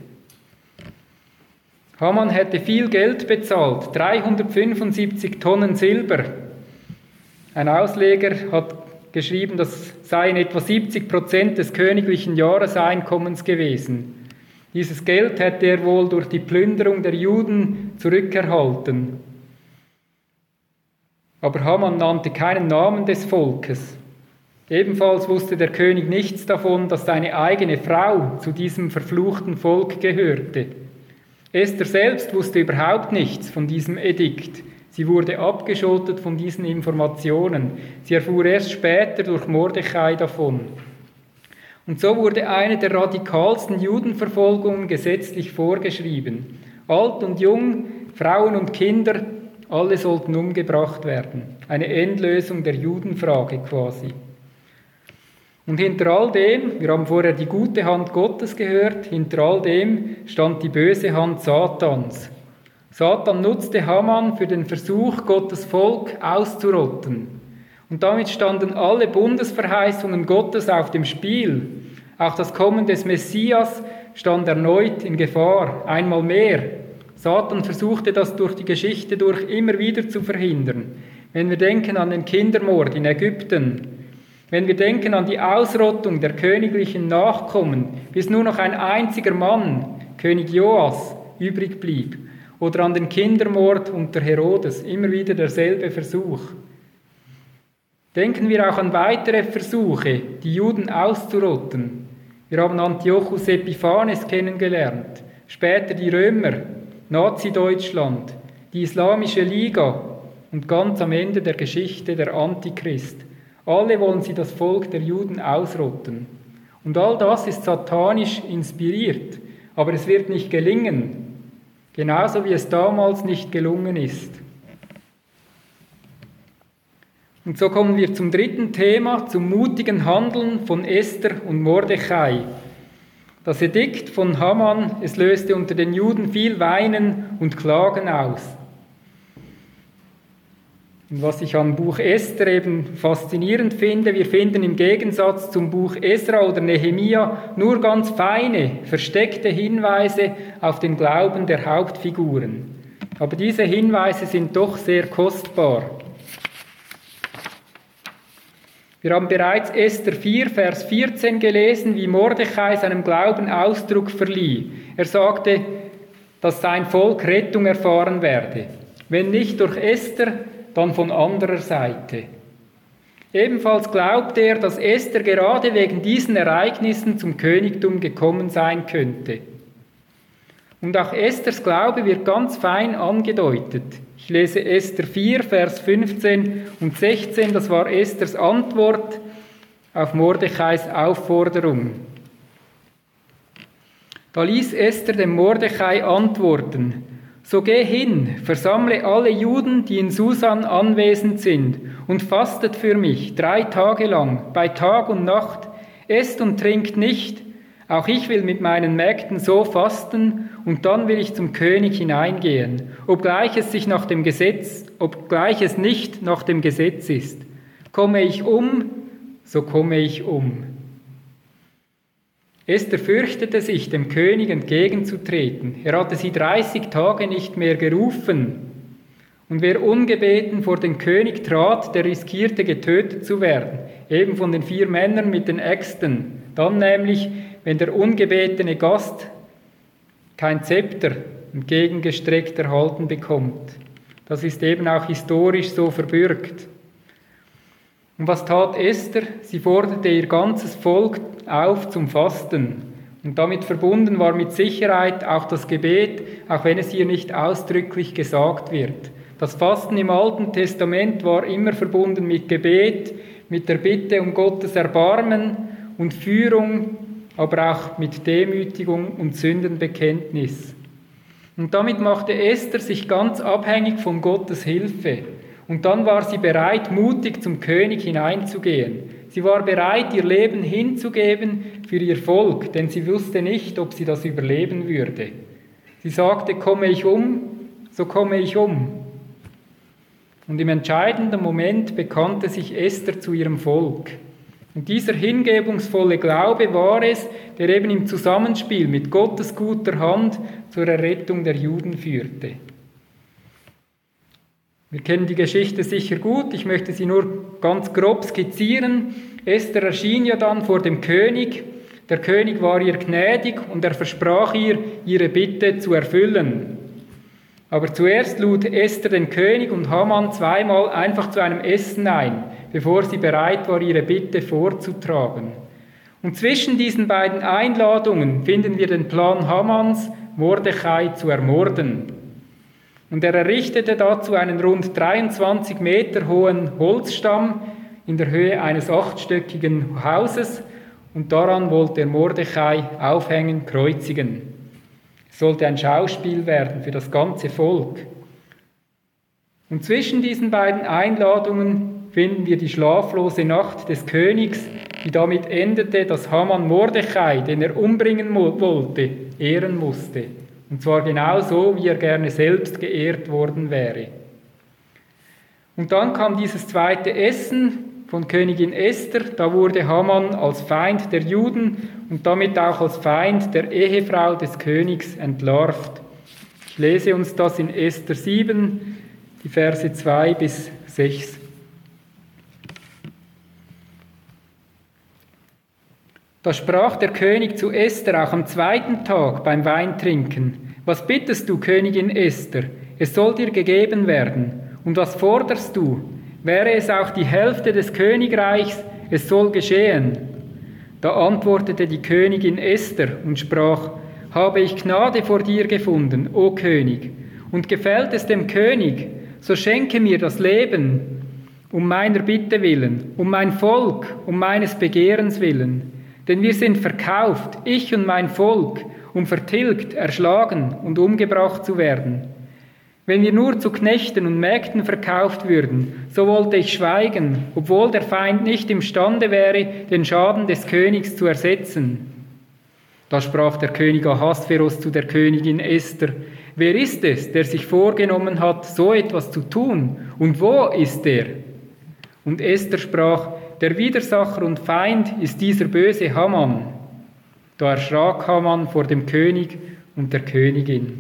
Haman hätte viel Geld bezahlt, dreihundertfünfundsiebzig Tonnen Silber. Ein Ausleger hat geschrieben, das seien etwa siebzig Prozent des königlichen Jahreseinkommens gewesen. Dieses Geld hätte er wohl durch die Plünderung der Juden zurückerhalten. Aber Haman nannte keinen Namen des Volkes. Ebenfalls wusste der König nichts davon, dass seine eigene Frau zu diesem verfluchten Volk gehörte. Esther selbst wusste überhaupt nichts von diesem Edikt. Sie wurde abgeschottet von diesen Informationen. Sie erfuhr erst später durch Mordechai davon. Und so wurde eine der radikalsten Judenverfolgungen gesetzlich vorgeschrieben. Alt und jung, Frauen und Kinder, alle sollten umgebracht werden. Eine Endlösung der Judenfrage quasi. Und hinter all dem, wir haben vorher die gute Hand Gottes gehört, hinter all dem stand die böse Hand Satans. Satan nutzte Haman für den Versuch, Gottes Volk auszurotten. Und damit standen alle Bundesverheißungen Gottes auf dem Spiel. Auch das Kommen des Messias stand erneut in Gefahr, einmal mehr. Satan versuchte das durch die Geschichte durch immer wieder zu verhindern. Wenn wir denken an den Kindermord in Ägypten, wenn wir denken an die Ausrottung der königlichen Nachkommen, bis nur noch ein einziger Mann, König Joas, übrig blieb, oder an den Kindermord unter Herodes, immer wieder derselbe Versuch. Denken wir auch an weitere Versuche, die Juden auszurotten. Wir haben Antiochus Epiphanes kennengelernt, später die Römer, Nazi-Deutschland, die Islamische Liga und ganz am Ende der Geschichte der Antichrist. Alle wollen sie das Volk der Juden ausrotten. Und all das ist satanisch inspiriert, aber es wird nicht gelingen, genauso wie es damals nicht gelungen ist. Und so kommen wir zum dritten Thema, zum mutigen Handeln von Esther und Mordechai. Das Edikt von Haman, es löste unter den Juden viel Weinen und Klagen aus. Und was ich am Buch Esther eben faszinierend finde, wir finden im Gegensatz zum Buch Esra oder Nehemia nur ganz feine, versteckte Hinweise auf den Glauben der Hauptfiguren. Aber diese Hinweise sind doch sehr kostbar. Wir haben bereits Esther vier, Vers vierzehn gelesen, wie Mordechai seinem Glauben Ausdruck verlieh. Er sagte, dass sein Volk Rettung erfahren werde. Wenn nicht durch Esther, dann von anderer Seite. Ebenfalls glaubte er, dass Esther gerade wegen diesen Ereignissen zum Königtum gekommen sein könnte. Und auch Esthers Glaube wird ganz fein angedeutet. Ich lese Esther vier, Vers fünfzehn und sechzehn, das war Esthers Antwort auf Mordechais Aufforderung. Da ließ Esther dem Mordechai antworten: So geh hin, versammle alle Juden, die in Susan anwesend sind, und fastet für mich drei Tage lang, bei Tag und Nacht, esst und trinkt nicht. Auch ich will mit meinen Mägden so fasten, und dann will ich zum König hineingehen, obgleich es sich nach dem Gesetz, obgleich es nicht nach dem Gesetz ist. Komme ich um, so komme ich um. Esther fürchtete sich, dem König entgegenzutreten. Er hatte sie dreißig Tage nicht mehr gerufen. Und wer ungebeten vor den König trat, der riskierte, getötet zu werden, eben von den vier Männern mit den Äxten. Dann nämlich, wenn der ungebetene Gast kein Zepter entgegengestreckt erhalten bekommt. Das ist eben auch historisch so verbürgt. Und was tat Esther? Sie forderte ihr ganzes Volk auf zum Fasten. Und damit verbunden war mit Sicherheit auch das Gebet, auch wenn es hier nicht ausdrücklich gesagt wird. Das Fasten im Alten Testament war immer verbunden mit Gebet, mit der Bitte um Gottes Erbarmen und Führung, aber auch mit Demütigung und Sündenbekenntnis. Und damit machte Esther sich ganz abhängig von Gottes Hilfe. Und dann war sie bereit, mutig zum König hineinzugehen. Sie war bereit, ihr Leben hinzugeben für ihr Volk, denn sie wusste nicht, ob sie das überleben würde. Sie sagte, komme ich um, so komme ich um. Und im entscheidenden Moment bekannte sich Esther zu ihrem Volk. Und dieser hingebungsvolle Glaube war es, der eben im Zusammenspiel mit Gottes guter Hand zur Errettung der Juden führte. Wir kennen die Geschichte sicher gut, ich möchte sie nur ganz grob skizzieren. Esther erschien ja dann vor dem König. Der König war ihr gnädig und er versprach ihr, ihre Bitte zu erfüllen. Aber zuerst lud Esther den König und Haman zweimal einfach zu einem Essen ein, bevor sie bereit war, ihre Bitte vorzutragen. Und zwischen diesen beiden Einladungen finden wir den Plan Hamans, Mordechai zu ermorden. Und er errichtete dazu einen rund dreiundzwanzig Meter hohen Holzstamm in der Höhe eines achtstöckigen Hauses und daran wollte er Mordechai aufhängen, kreuzigen. Es sollte ein Schauspiel werden für das ganze Volk. Und zwischen diesen beiden Einladungen finden wir die schlaflose Nacht des Königs, die damit endete, dass Haman Mordechai, den er umbringen wollte, ehren musste. Und zwar genau so, wie er gerne selbst geehrt worden wäre. Und dann kam dieses zweite Essen von Königin Esther. Da wurde Haman als Feind der Juden und damit auch als Feind der Ehefrau des Königs entlarvt. Ich lese uns das in Esther sieben, die Verse zwei bis sechs. Da sprach der König zu Esther auch am zweiten Tag beim Weintrinken: Was bittest du, Königin Esther? Es soll dir gegeben werden. Und was forderst du? Wäre es auch die Hälfte des Königreichs, es soll geschehen. Da antwortete die Königin Esther und sprach: Habe ich Gnade vor dir gefunden, o König, und gefällt es dem König, so schenke mir das Leben, um meiner Bitte willen, um mein Volk, um meines Begehrens willen. Denn wir sind verkauft, ich und mein Volk, um vertilgt, erschlagen und umgebracht zu werden. Wenn wir nur zu Knechten und Mägden verkauft würden, so wollte ich schweigen, obwohl der Feind nicht imstande wäre, den Schaden des Königs zu ersetzen. Da sprach der König Ahasveros zu der Königin Esther: Wer ist es, der sich vorgenommen hat, so etwas zu tun? Und wo ist er? Und Esther sprach: Der Widersacher und Feind ist dieser böse Haman. Da erschrak Haman vor dem König und der Königin.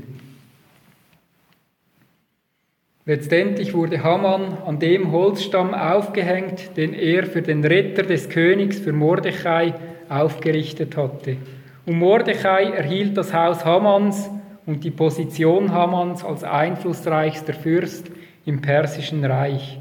Letztendlich wurde Haman an dem Holzstamm aufgehängt, den er für den Retter des Königs, für Mordechai, aufgerichtet hatte. Und Mordechai erhielt das Haus Hamans und die Position Hamans als einflussreichster Fürst im Persischen Reich.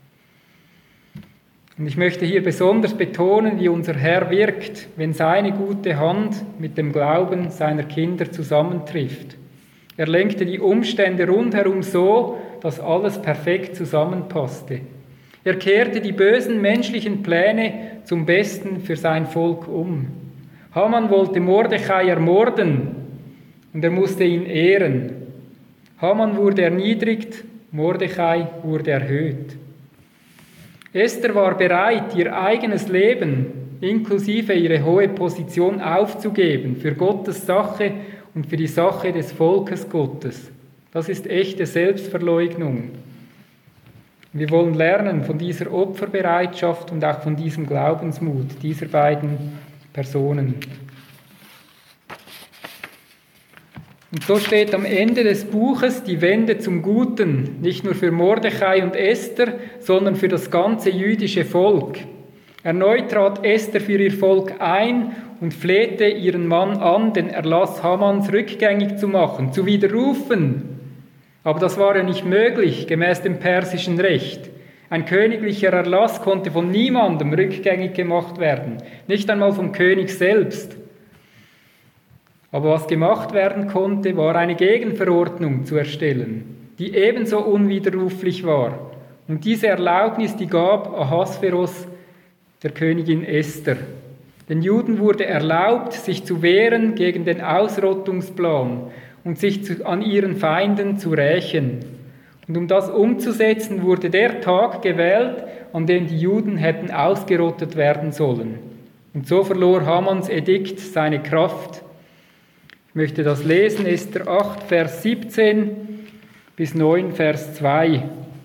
Und ich möchte hier besonders betonen, wie unser Herr wirkt, wenn seine gute Hand mit dem Glauben seiner Kinder zusammentrifft. Er lenkte die Umstände rundherum so, dass alles perfekt zusammenpasste. Er kehrte die bösen menschlichen Pläne zum Besten für sein Volk um. Haman wollte Mordechai ermorden und er musste ihn ehren. Haman wurde erniedrigt, Mordechai wurde erhöht. Esther war bereit, ihr eigenes Leben inklusive ihre hohe Position aufzugeben für Gottes Sache und für die Sache des Volkes Gottes. Das ist echte Selbstverleugnung. Wir wollen lernen von dieser Opferbereitschaft und auch von diesem Glaubensmut dieser beiden Personen. Und so steht am Ende des Buches die Wende zum Guten, nicht nur für Mordechai und Esther, sondern für das ganze jüdische Volk. Erneut trat Esther für ihr Volk ein und flehte ihren Mann an, den Erlass Hamans rückgängig zu machen, zu widerrufen. Aber das war ja nicht möglich, gemäß dem persischen Recht. Ein königlicher Erlass konnte von niemandem rückgängig gemacht werden, nicht einmal vom König selbst. Aber was gemacht werden konnte, war eine Gegenverordnung zu erstellen, die ebenso unwiderruflich war. Und diese Erlaubnis, die gab Ahasveros der Königin Esther. Den Juden wurde erlaubt, sich zu wehren gegen den Ausrottungsplan und sich zu, an ihren Feinden zu rächen. Und um das umzusetzen, wurde der Tag gewählt, an dem die Juden hätten ausgerottet werden sollen. Und so verlor Hamans Edikt seine Kraft. Ich möchte das lesen, Esther acht, Vers siebzehn bis neun, Vers zwei.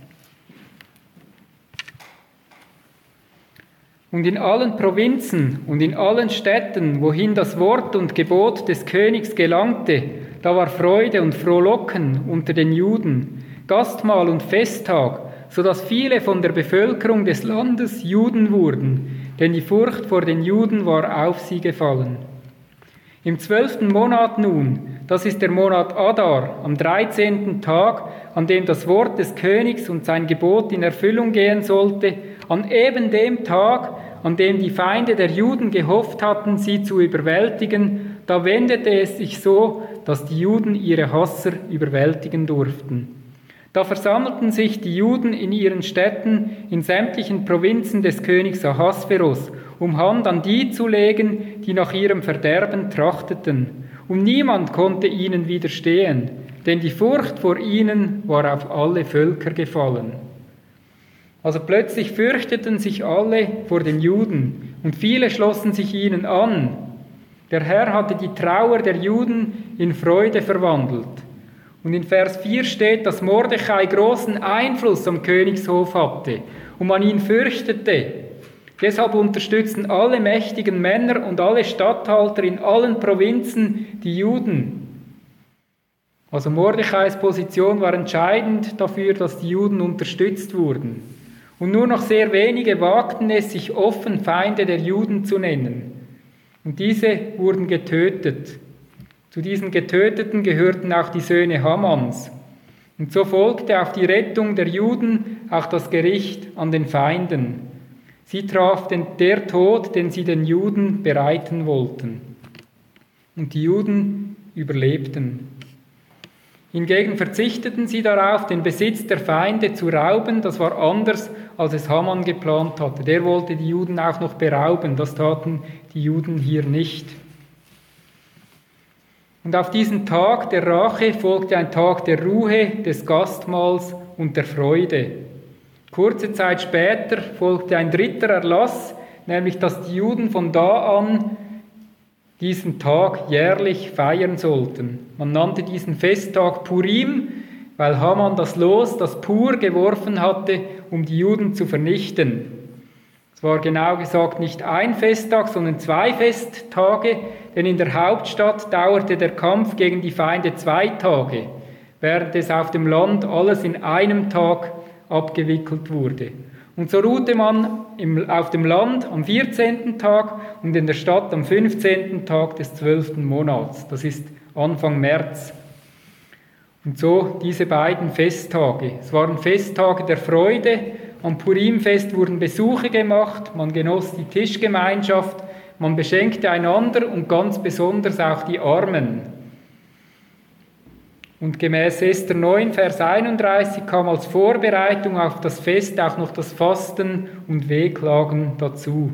Und in allen Provinzen und in allen Städten, wohin das Wort und Gebot des Königs gelangte, da war Freude und Frohlocken unter den Juden, Gastmahl und Festtag, so dass viele von der Bevölkerung des Landes Juden wurden, denn die Furcht vor den Juden war auf sie gefallen. Im zwölften Monat nun, das ist der Monat Adar, am dreizehnten Tag, an dem das Wort des Königs und sein Gebot in Erfüllung gehen sollte, an eben dem Tag, an dem die Feinde der Juden gehofft hatten, sie zu überwältigen, da wendete es sich so, dass die Juden ihre Hasser überwältigen durften. Da versammelten sich die Juden in ihren Städten in sämtlichen Provinzen des Königs Ahasveros, um Hand an die zu legen, die nach ihrem Verderben trachteten. Und niemand konnte ihnen widerstehen, denn die Furcht vor ihnen war auf alle Völker gefallen. Also plötzlich fürchteten sich alle vor den Juden und viele schlossen sich ihnen an. Der Herr hatte die Trauer der Juden in Freude verwandelt. Und in Vers vier steht, dass Mordechai großen Einfluss am Königshof hatte und man ihn fürchtete. Deshalb unterstützten alle mächtigen Männer und alle Statthalter in allen Provinzen die Juden. Also Mordechais Position war entscheidend dafür, dass die Juden unterstützt wurden. Und nur noch sehr wenige wagten es, sich offen Feinde der Juden zu nennen. Und diese wurden getötet. Zu diesen Getöteten gehörten auch die Söhne Hamans. Und so folgte auf die Rettung der Juden auch das Gericht an den Feinden. Sie traf den, der Tod, den sie den Juden bereiten wollten. Und die Juden überlebten. Hingegen verzichteten sie darauf, den Besitz der Feinde zu rauben. Das war anders, als es Haman geplant hatte. Der wollte die Juden auch noch berauben. Das taten die Juden hier nicht. Und auf diesen Tag der Rache folgte ein Tag der Ruhe, des Gastmahls und der Freude. Kurze Zeit später folgte ein dritter Erlass, nämlich dass die Juden von da an diesen Tag jährlich feiern sollten. Man nannte diesen Festtag Purim, weil Haman das Los, das Pur, geworfen hatte, um die Juden zu vernichten. Es war genau gesagt nicht ein Festtag, sondern zwei Festtage, denn in der Hauptstadt dauerte der Kampf gegen die Feinde zwei Tage, während es auf dem Land alles in einem Tag abgewickelt wurde. Und so ruhte man im, auf dem Land am vierzehnten Tag und in der Stadt am fünfzehnten Tag des zwölften Monats. Das ist Anfang März. Und so diese beiden Festtage. Es waren Festtage der Freude. Am Purimfest wurden Besuche gemacht, man genoss die Tischgemeinschaft, man beschenkte einander und ganz besonders auch die Armen. Und gemäß Ester neun, Vers einunddreißig kam als Vorbereitung auf das Fest auch noch das Fasten und Wehklagen dazu.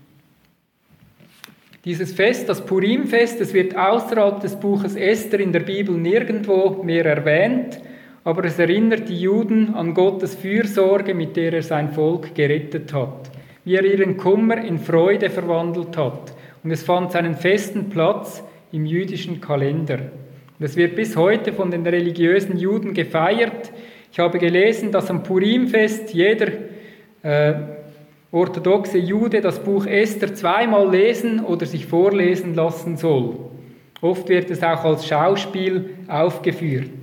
Dieses Fest, das Purimfest, es wird außerhalb des Buches Ester in der Bibel nirgendwo mehr erwähnt, aber es erinnert die Juden an Gottes Fürsorge, mit der er sein Volk gerettet hat, wie er ihren Kummer in Freude verwandelt hat. Und es fand seinen festen Platz im jüdischen Kalender. Und es wird bis heute von den religiösen Juden gefeiert. Ich habe gelesen, dass am Purimfest jeder äh, orthodoxe Jude das Buch Ester zweimal lesen oder sich vorlesen lassen soll. Oft wird es auch als Schauspiel aufgeführt.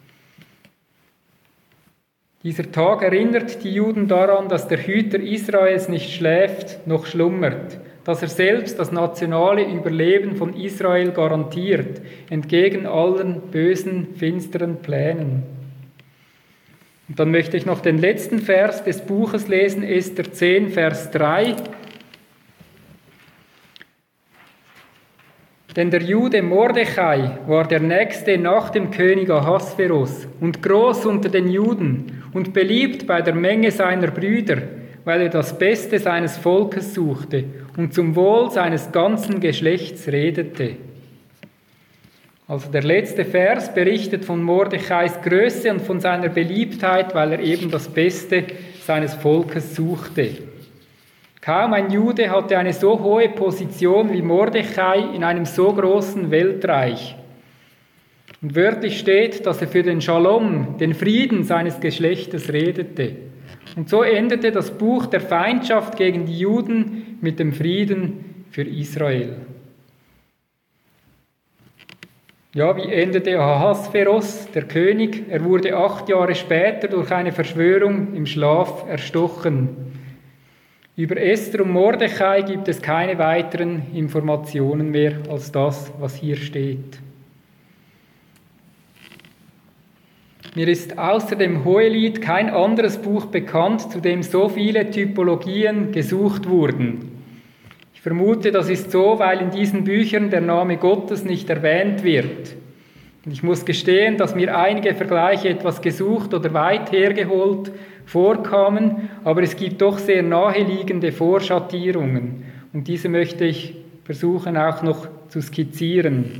Dieser Tag erinnert die Juden daran, dass der Hüter Israels nicht schläft noch schlummert, dass er selbst das nationale Überleben von Israel garantiert, entgegen allen bösen, finsteren Plänen. Und dann möchte ich noch den letzten Vers des Buches lesen, Ester zehn, Vers drei. Denn der Jude Mordechai war der Nächste nach dem König Ahasveros und groß unter den Juden und beliebt bei der Menge seiner Brüder, weil er das Beste seines Volkes suchte und zum Wohl seines ganzen Geschlechts redete. Also der letzte Vers berichtet von Mordechais Größe und von seiner Beliebtheit, weil er eben das Beste seines Volkes suchte. Kaum ein Jude hatte eine so hohe Position wie Mordechai in einem so großen Weltreich. Und wörtlich steht, dass er für den Shalom, den Frieden seines Geschlechtes redete. Und so endete das Buch der Feindschaft gegen die Juden mit dem Frieden für Israel. Ja, wie endete Ahasveros, der König? Er wurde acht Jahre später durch eine Verschwörung im Schlaf erstochen. Über Ester und Mordechai gibt es keine weiteren Informationen mehr als das, was hier steht. Mir ist außer dem Hohelied kein anderes Buch bekannt, zu dem so viele Typologien gesucht wurden. Ich vermute, das ist so, weil in diesen Büchern der Name Gottes nicht erwähnt wird. Und ich muss gestehen, dass mir einige Vergleiche etwas gesucht oder weit hergeholt vorkamen, aber es gibt doch sehr naheliegende Vorschattierungen. Und diese möchte ich versuchen auch noch zu skizzieren.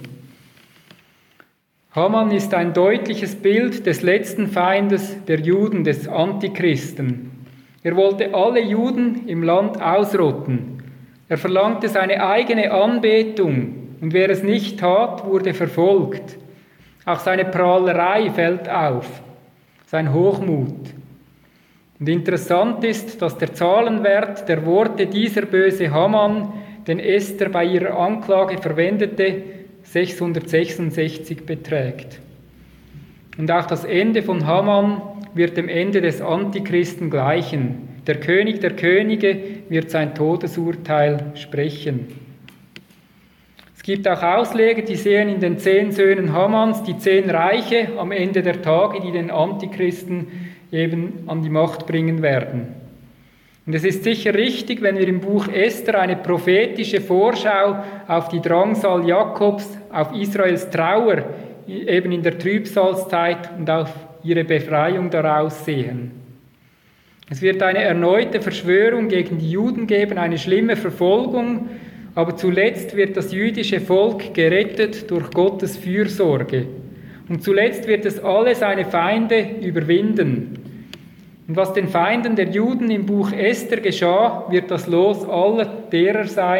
Haman ist ein deutliches Bild des letzten Feindes der Juden, des Antichristen. Er wollte alle Juden im Land ausrotten. Er verlangte seine eigene Anbetung und wer es nicht tat, wurde verfolgt. Auch seine Prahlerei fällt auf, sein Hochmut. Und interessant ist, dass der Zahlenwert der Worte dieser böse Haman, den Ester bei ihrer Anklage verwendete, sechshundertsechsundsechzig beträgt. Und auch das Ende von Haman wird dem Ende des Antichristen gleichen. Der König der Könige wird sein Todesurteil sprechen. Es gibt auch Ausleger, die sehen in den zehn Söhnen Hamans die zehn Reiche am Ende der Tage, die den Antichristen eben an die Macht bringen werden. Und es ist sicher richtig, wenn wir im Buch Ester eine prophetische Vorschau auf die Drangsal Jakobs, auf Israels Trauer, eben in der Trübsalzeit und auf ihre Befreiung daraus sehen. Es wird eine erneute Verschwörung gegen die Juden geben, eine schlimme Verfolgung, aber zuletzt wird das jüdische Volk gerettet durch Gottes Fürsorge. Und zuletzt wird es alle seine Feinde überwinden. Und was den Feinden der Juden im Buch Ester geschah, wird das Los aller derer sein,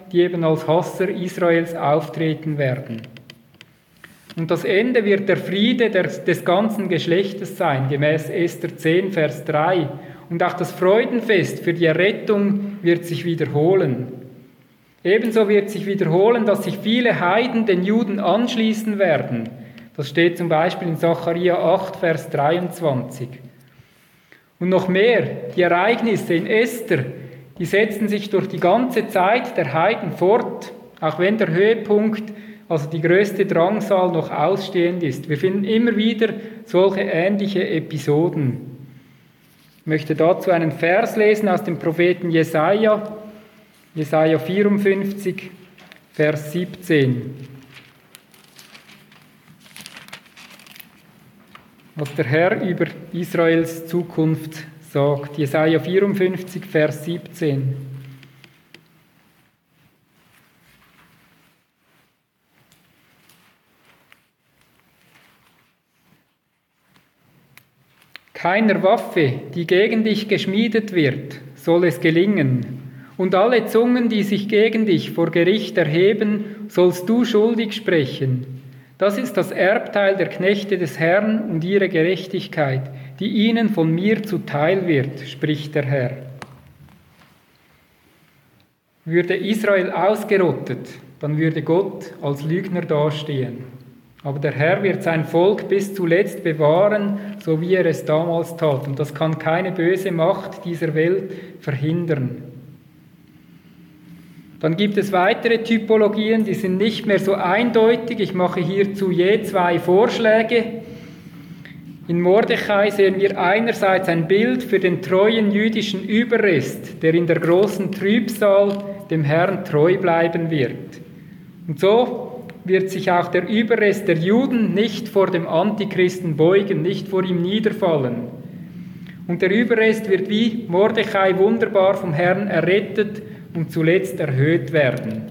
die eben als Hasser Israels auftreten werden. Und das Ende wird der Friede des ganzen Geschlechtes sein, gemäß Esther zehn, Vers drei. Und auch das Freudenfest für die Errettung wird sich wiederholen. Ebenso wird sich wiederholen, dass sich viele Heiden den Juden anschließen werden. Das steht zum Beispiel in Sacharja acht, Vers dreiundzwanzig. Und noch mehr, die Ereignisse in Esther, die setzen sich durch die ganze Zeit der Heiden fort, auch wenn der Höhepunkt, also die größte Drangsal, noch ausstehend ist. Wir finden immer wieder solche ähnliche Episoden. Ich möchte dazu einen Vers lesen aus dem Propheten Jesaja, Jesaja vierundfünfzig, Vers siebzehn. Was der Herr über Israels Zukunft sagt. Jesaja vierundfünfzig, Vers siebzehn. Keiner Waffe, die gegen dich geschmiedet wird, soll es gelingen. Und alle Zungen, die sich gegen dich vor Gericht erheben, sollst du schuldig sprechen. Das ist das Erbteil der Knechte des Herrn und ihre Gerechtigkeit, die ihnen von mir zuteil wird, spricht der Herr. Würde Israel ausgerottet, dann würde Gott als Lügner dastehen. Aber der Herr wird sein Volk bis zuletzt bewahren, so wie er es damals tat. Und das kann keine böse Macht dieser Welt verhindern. Dann gibt es weitere Typologien, die sind nicht mehr so eindeutig. Ich mache hierzu je zwei Vorschläge. In Mordechai sehen wir einerseits ein Bild für den treuen jüdischen Überrest, der in der großen Trübsal dem Herrn treu bleiben wird. Und so wird sich auch der Überrest der Juden nicht vor dem Antichristen beugen, nicht vor ihm niederfallen. Und der Überrest wird wie Mordechai wunderbar vom Herrn errettet und zuletzt erhöht werden.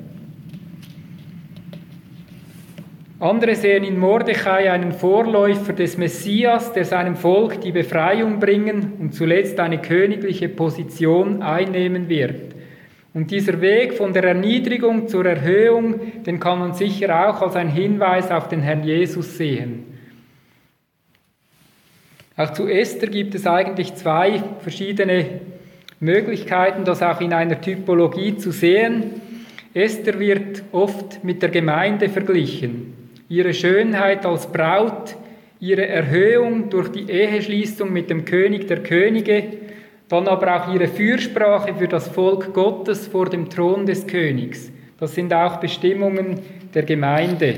Andere sehen in Mordechai einen Vorläufer des Messias, der seinem Volk die Befreiung bringen und zuletzt eine königliche Position einnehmen wird. Und dieser Weg von der Erniedrigung zur Erhöhung, den kann man sicher auch als ein Hinweis auf den Herrn Jesus sehen. Auch zu Esther gibt es eigentlich zwei verschiedene Möglichkeiten, das auch in einer Typologie zu sehen. Esther wird oft mit der Gemeinde verglichen. Ihre Schönheit als Braut, ihre Erhöhung durch die Eheschließung mit dem König der Könige, dann aber auch ihre Fürsprache für das Volk Gottes vor dem Thron des Königs. Das sind auch Bestimmungen der Gemeinde.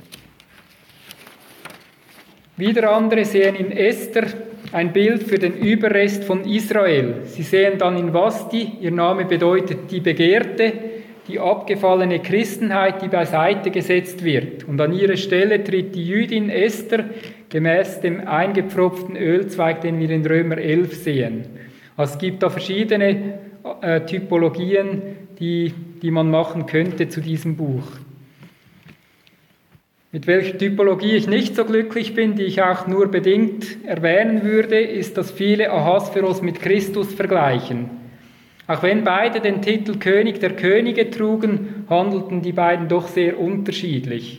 Wieder andere sehen in Esther ein Bild für den Überrest von Israel. Sie sehen dann in Vasti, ihr Name bedeutet die Begehrte, die abgefallene Christenheit, die beiseite gesetzt wird. Und an ihre Stelle tritt die Jüdin Esther gemäß dem eingepfropften Ölzweig, den wir in Römer elf sehen. Also es gibt da verschiedene äh, Typologien, die, die man machen könnte zu diesem Buch. Mit welcher Typologie ich nicht so glücklich bin, die ich auch nur bedingt erwähnen würde, ist, dass viele Ahasveros mit Christus vergleichen. Auch wenn beide den Titel König der Könige trugen, handelten die beiden doch sehr unterschiedlich.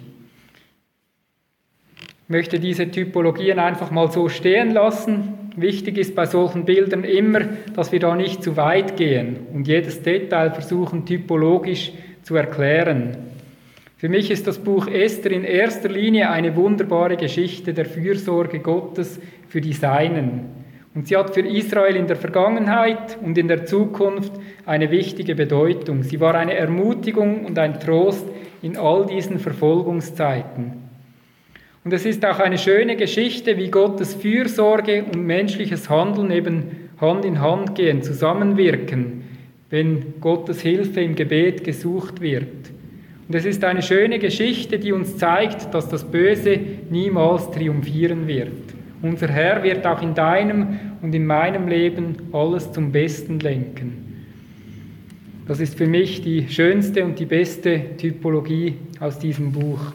Ich möchte diese Typologien einfach mal so stehen lassen. Wichtig ist bei solchen Bildern immer, dass wir da nicht zu weit gehen und jedes Detail versuchen typologisch zu erklären. Für mich ist das Buch Esther in erster Linie eine wunderbare Geschichte der Fürsorge Gottes für die Seinen. Und sie hat für Israel in der Vergangenheit und in der Zukunft eine wichtige Bedeutung. Sie war eine Ermutigung und ein Trost in all diesen Verfolgungszeiten. Und es ist auch eine schöne Geschichte, wie Gottes Fürsorge und menschliches Handeln eben Hand in Hand gehen, zusammenwirken, wenn Gottes Hilfe im Gebet gesucht wird. Und es ist eine schöne Geschichte, die uns zeigt, dass das Böse niemals triumphieren wird. Unser Herr wird auch in deinem und in meinem Leben alles zum Besten lenken. Das ist für mich die schönste und die beste Typologie aus diesem Buch.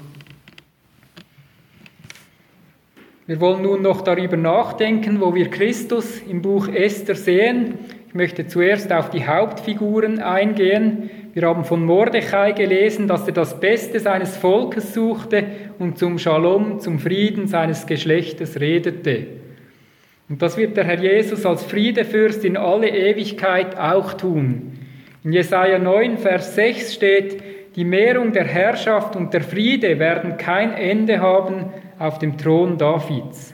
Wir wollen nun noch darüber nachdenken, wo wir Christus im Buch Esther sehen. Ich möchte zuerst auf die Hauptfiguren eingehen. Wir haben von Mordechai gelesen, dass er das Beste seines Volkes suchte und zum Shalom, zum Frieden seines Geschlechtes redete. Und das wird der Herr Jesus als Friedefürst in alle Ewigkeit auch tun. In Jesaja neun, Vers sechs steht: Die Mehrung der Herrschaft und der Friede werden kein Ende haben auf dem Thron Davids.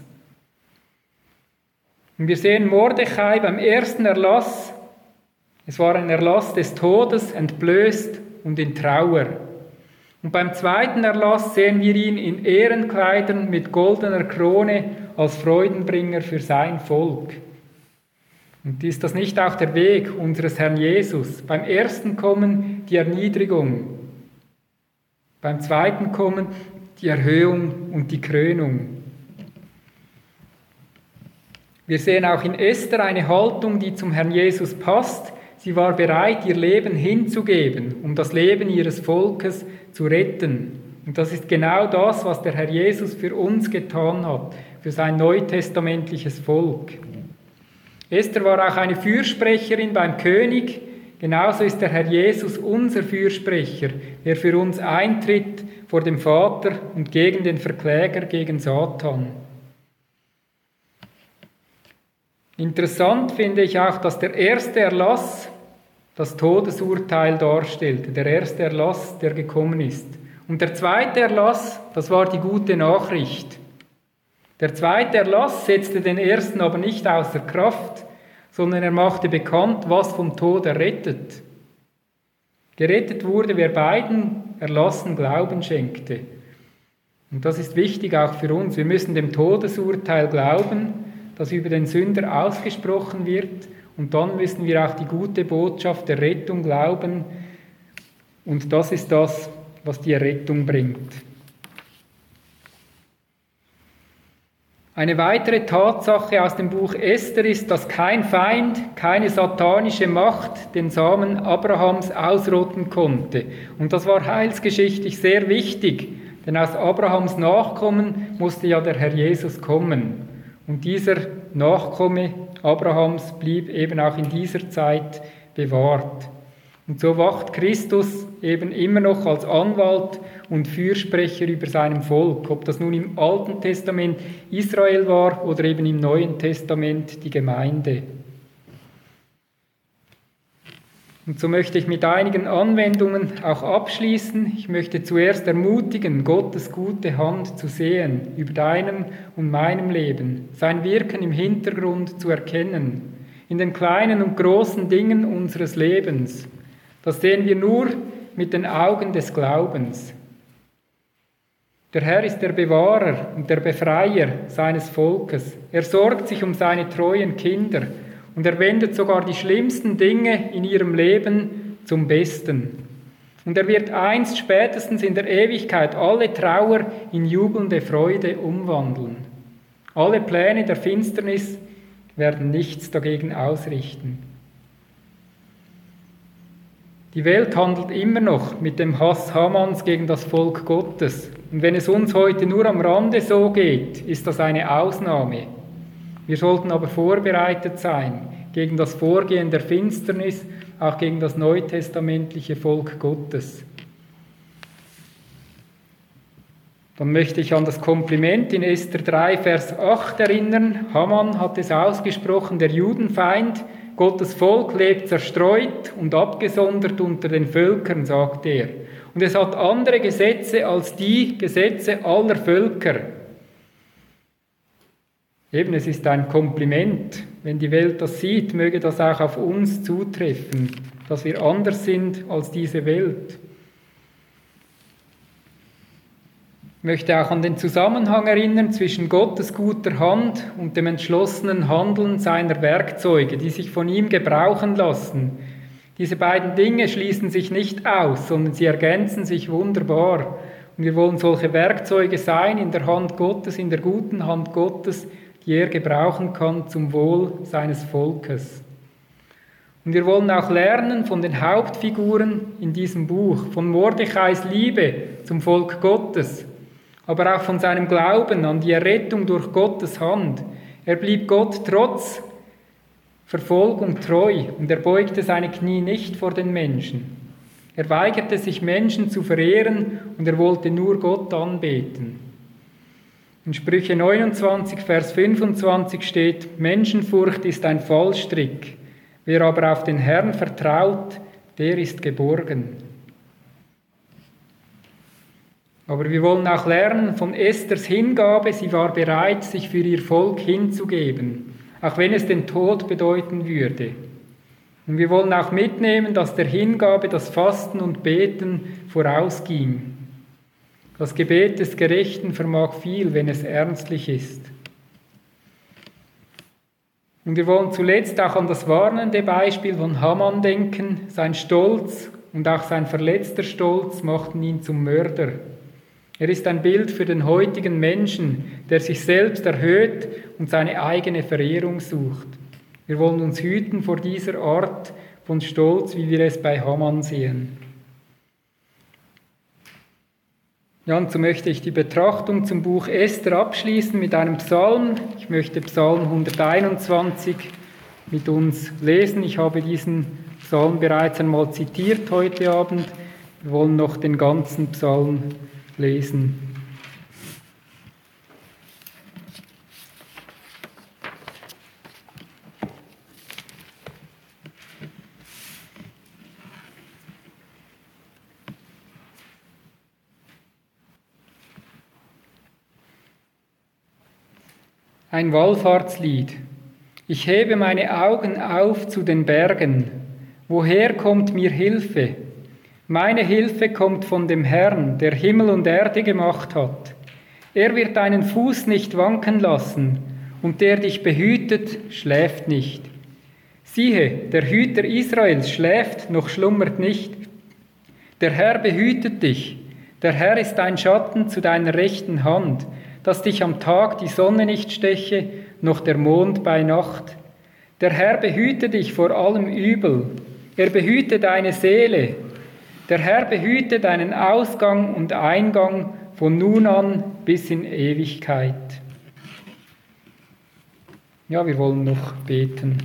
Und wir sehen Mordechai beim ersten Erlass. Es war ein Erlass des Todes, entblößt und in Trauer. Und beim zweiten Erlass sehen wir ihn in Ehrenkleidern mit goldener Krone als Freudenbringer für sein Volk. Und ist das nicht auch der Weg unseres Herrn Jesus? Beim ersten Kommen die Erniedrigung, beim zweiten Kommen die Erhöhung und die Krönung. Wir sehen auch in Esther eine Haltung, die zum Herrn Jesus passt. Sie war bereit, ihr Leben hinzugeben, um das Leben ihres Volkes zu retten. Und das ist genau das, was der Herr Jesus für uns getan hat, für sein neutestamentliches Volk. Esther war auch eine Fürsprecherin beim König. Genauso ist der Herr Jesus unser Fürsprecher, der für uns eintritt vor dem Vater und gegen den Verkläger, gegen Satan. Interessant finde ich auch, dass der erste Erlass das Todesurteil darstellte, der erste Erlass, der gekommen ist. Und der zweite Erlass, das war die gute Nachricht. Der zweite Erlass setzte den ersten aber nicht außer Kraft, sondern er machte bekannt, was vom Tod errettet. Gerettet wurde, wer beiden Erlassen Glauben schenkte. Und das ist wichtig auch für uns. Wir müssen dem Todesurteil glauben, das über den Sünder ausgesprochen wird. Und dann müssen wir auch die gute Botschaft der Rettung glauben. Und das ist das, was die Errettung bringt. Eine weitere Tatsache aus dem Buch Esther ist, dass kein Feind, keine satanische Macht den Samen Abrahams ausrotten konnte. Und das war heilsgeschichtlich sehr wichtig, denn aus Abrahams Nachkommen musste ja der Herr Jesus kommen. Und dieser Nachkomme Abrahams blieb eben auch in dieser Zeit bewahrt. Und so wacht Christus eben immer noch als Anwalt und Fürsprecher über seinem Volk, ob das nun im Alten Testament Israel war oder eben im Neuen Testament die Gemeinde. Und so möchte ich mit einigen Anwendungen auch abschließen. Ich möchte zuerst ermutigen, Gottes gute Hand zu sehen über deinem und meinem Leben, sein Wirken im Hintergrund zu erkennen, in den kleinen und großen Dingen unseres Lebens. Das sehen wir nur mit den Augen des Glaubens. Der Herr ist der Bewahrer und der Befreier seines Volkes. Er sorgt sich um seine treuen Kinder. Und er wendet sogar die schlimmsten Dinge in ihrem Leben zum Besten. Und er wird einst spätestens in der Ewigkeit alle Trauer in jubelnde Freude umwandeln. Alle Pläne der Finsternis werden nichts dagegen ausrichten. Die Welt handelt immer noch mit dem Hass Hamanns gegen das Volk Gottes. Und wenn es uns heute nur am Rande so geht, ist das eine Ausnahme. Wir sollten aber vorbereitet sein gegen das Vorgehen der Finsternis, auch gegen das neutestamentliche Volk Gottes. Dann möchte ich an das Kompliment in Esther drei, Vers acht erinnern. Haman hat es ausgesprochen, der Judenfeind, Gottes Volk lebt zerstreut und abgesondert unter den Völkern, sagt er. Und es hat andere Gesetze als die Gesetze aller Völker. Eben, es ist ein Kompliment. Wenn die Welt das sieht, möge das auch auf uns zutreffen, dass wir anders sind als diese Welt. Ich möchte auch an den Zusammenhang erinnern zwischen Gottes guter Hand und dem entschlossenen Handeln seiner Werkzeuge, die sich von ihm gebrauchen lassen. Diese beiden Dinge schließen sich nicht aus, sondern sie ergänzen sich wunderbar. Und wir wollen solche Werkzeuge sein in der Hand Gottes, in der guten Hand Gottes, die er gebrauchen kann zum Wohl seines Volkes. Und wir wollen auch lernen von den Hauptfiguren in diesem Buch, von Mordechais Liebe zum Volk Gottes, aber auch von seinem Glauben an die Errettung durch Gottes Hand. Er blieb Gott trotz Verfolgung treu und er beugte seine Knie nicht vor den Menschen. Er weigerte sich, Menschen zu verehren und er wollte nur Gott anbeten. In Sprüche neunundzwanzig, Vers fünfundzwanzig steht, Menschenfurcht ist ein Fallstrick, wer aber auf den Herrn vertraut, der ist geborgen. Aber wir wollen auch lernen von Esthers Hingabe, sie war bereit, sich für ihr Volk hinzugeben, auch wenn es den Tod bedeuten würde. Und wir wollen auch mitnehmen, dass der Hingabe das Fasten und Beten vorausging. Das Gebet des Gerechten vermag viel, wenn es ernstlich ist. Und wir wollen zuletzt auch an das warnende Beispiel von Haman denken. Sein Stolz und auch sein verletzter Stolz machten ihn zum Mörder. Er ist ein Bild für den heutigen Menschen, der sich selbst erhöht und seine eigene Verehrung sucht. Wir wollen uns hüten vor dieser Art von Stolz, wie wir es bei Haman sehen. Ja, und so möchte ich die Betrachtung zum Buch Esther abschließen mit einem Psalm. Ich möchte Psalm hunderteinundzwanzig mit uns lesen. Ich habe diesen Psalm bereits einmal zitiert heute Abend. Wir wollen noch den ganzen Psalm lesen. Ein Wallfahrtslied. Ich hebe meine Augen auf zu den Bergen. Woher kommt mir Hilfe? Meine Hilfe kommt von dem Herrn, der Himmel und Erde gemacht hat. Er wird deinen Fuß nicht wanken lassen, und der dich behütet, schläft nicht. Siehe, der Hüter Israels schläft, noch schlummert nicht. Der Herr behütet dich. Der Herr ist dein Schatten zu deiner rechten Hand, dass dich am Tag die Sonne nicht steche, noch der Mond bei Nacht. Der Herr behüte dich vor allem Übel. Er behüte deine Seele. Der Herr behüte deinen Ausgang und Eingang von nun an bis in Ewigkeit. Ja, wir wollen noch beten.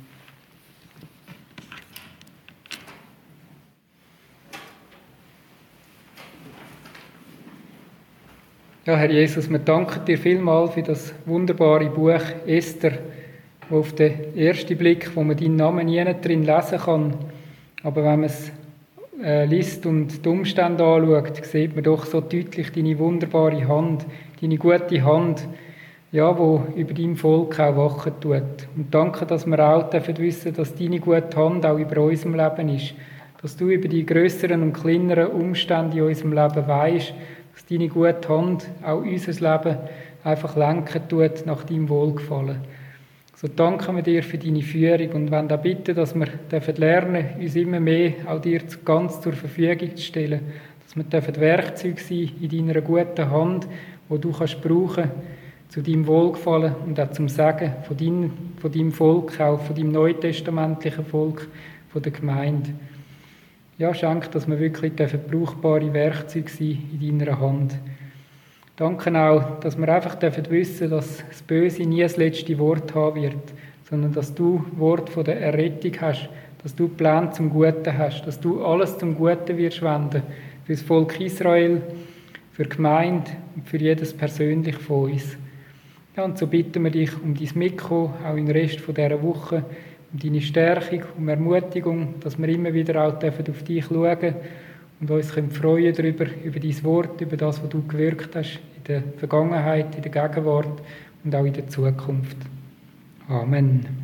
Ja, Herr Jesus, wir danken dir vielmal für das wunderbare Buch Esther, wo auf den ersten Blick, wo man deinen Namen nie drin lesen kann, aber wenn man es äh, liest und die Umstände anschaut, sieht man doch so deutlich deine wunderbare Hand, deine gute Hand, ja, wo über dein Volk auch wachen tut. Und danke, dass wir auch dürfen wissen, dass deine gute Hand auch über unserem Leben ist, dass du über die grösseren und kleineren Umstände in unserem Leben weisst, dass deine gute Hand auch unser Leben einfach lenken tut nach deinem Wohlgefallen. So danken wir dir für deine Führung und wollen auch bitten, dass wir lernen dürfen, uns immer mehr auch dir ganz zur Verfügung zu stellen, dass wir dürfen Werkzeuge sein in deiner guten Hand, wo du kannst brauchen zu deinem Wohlgefallen und auch zum Segen von deinem, von deinem Volk, auch von deinem neutestamentlichen Volk, von der Gemeinde. Ja, schenk, dass wir wirklich brauchbare Werkzeuge sein in deiner Hand. Danke auch, dass wir einfach wissen, dass das Böse nie das letzte Wort haben wird, sondern dass du Wort von der Errettung hast, dass du Pläne zum Guten hast, dass du alles zum Guten wirst wenden, für das Volk Israel, für die Gemeinde und für jedes persönlich von uns. Ja, und so bitten wir dich um dein Mitkommen, auch im Rest dieser Woche, um deine Stärkung, um Ermutigung, dass wir immer wieder auch auf dich schauen dürfen und uns freuen darüber, über dein Wort, über das, was du gewirkt hast in der Vergangenheit, in der Gegenwart und auch in der Zukunft. Amen.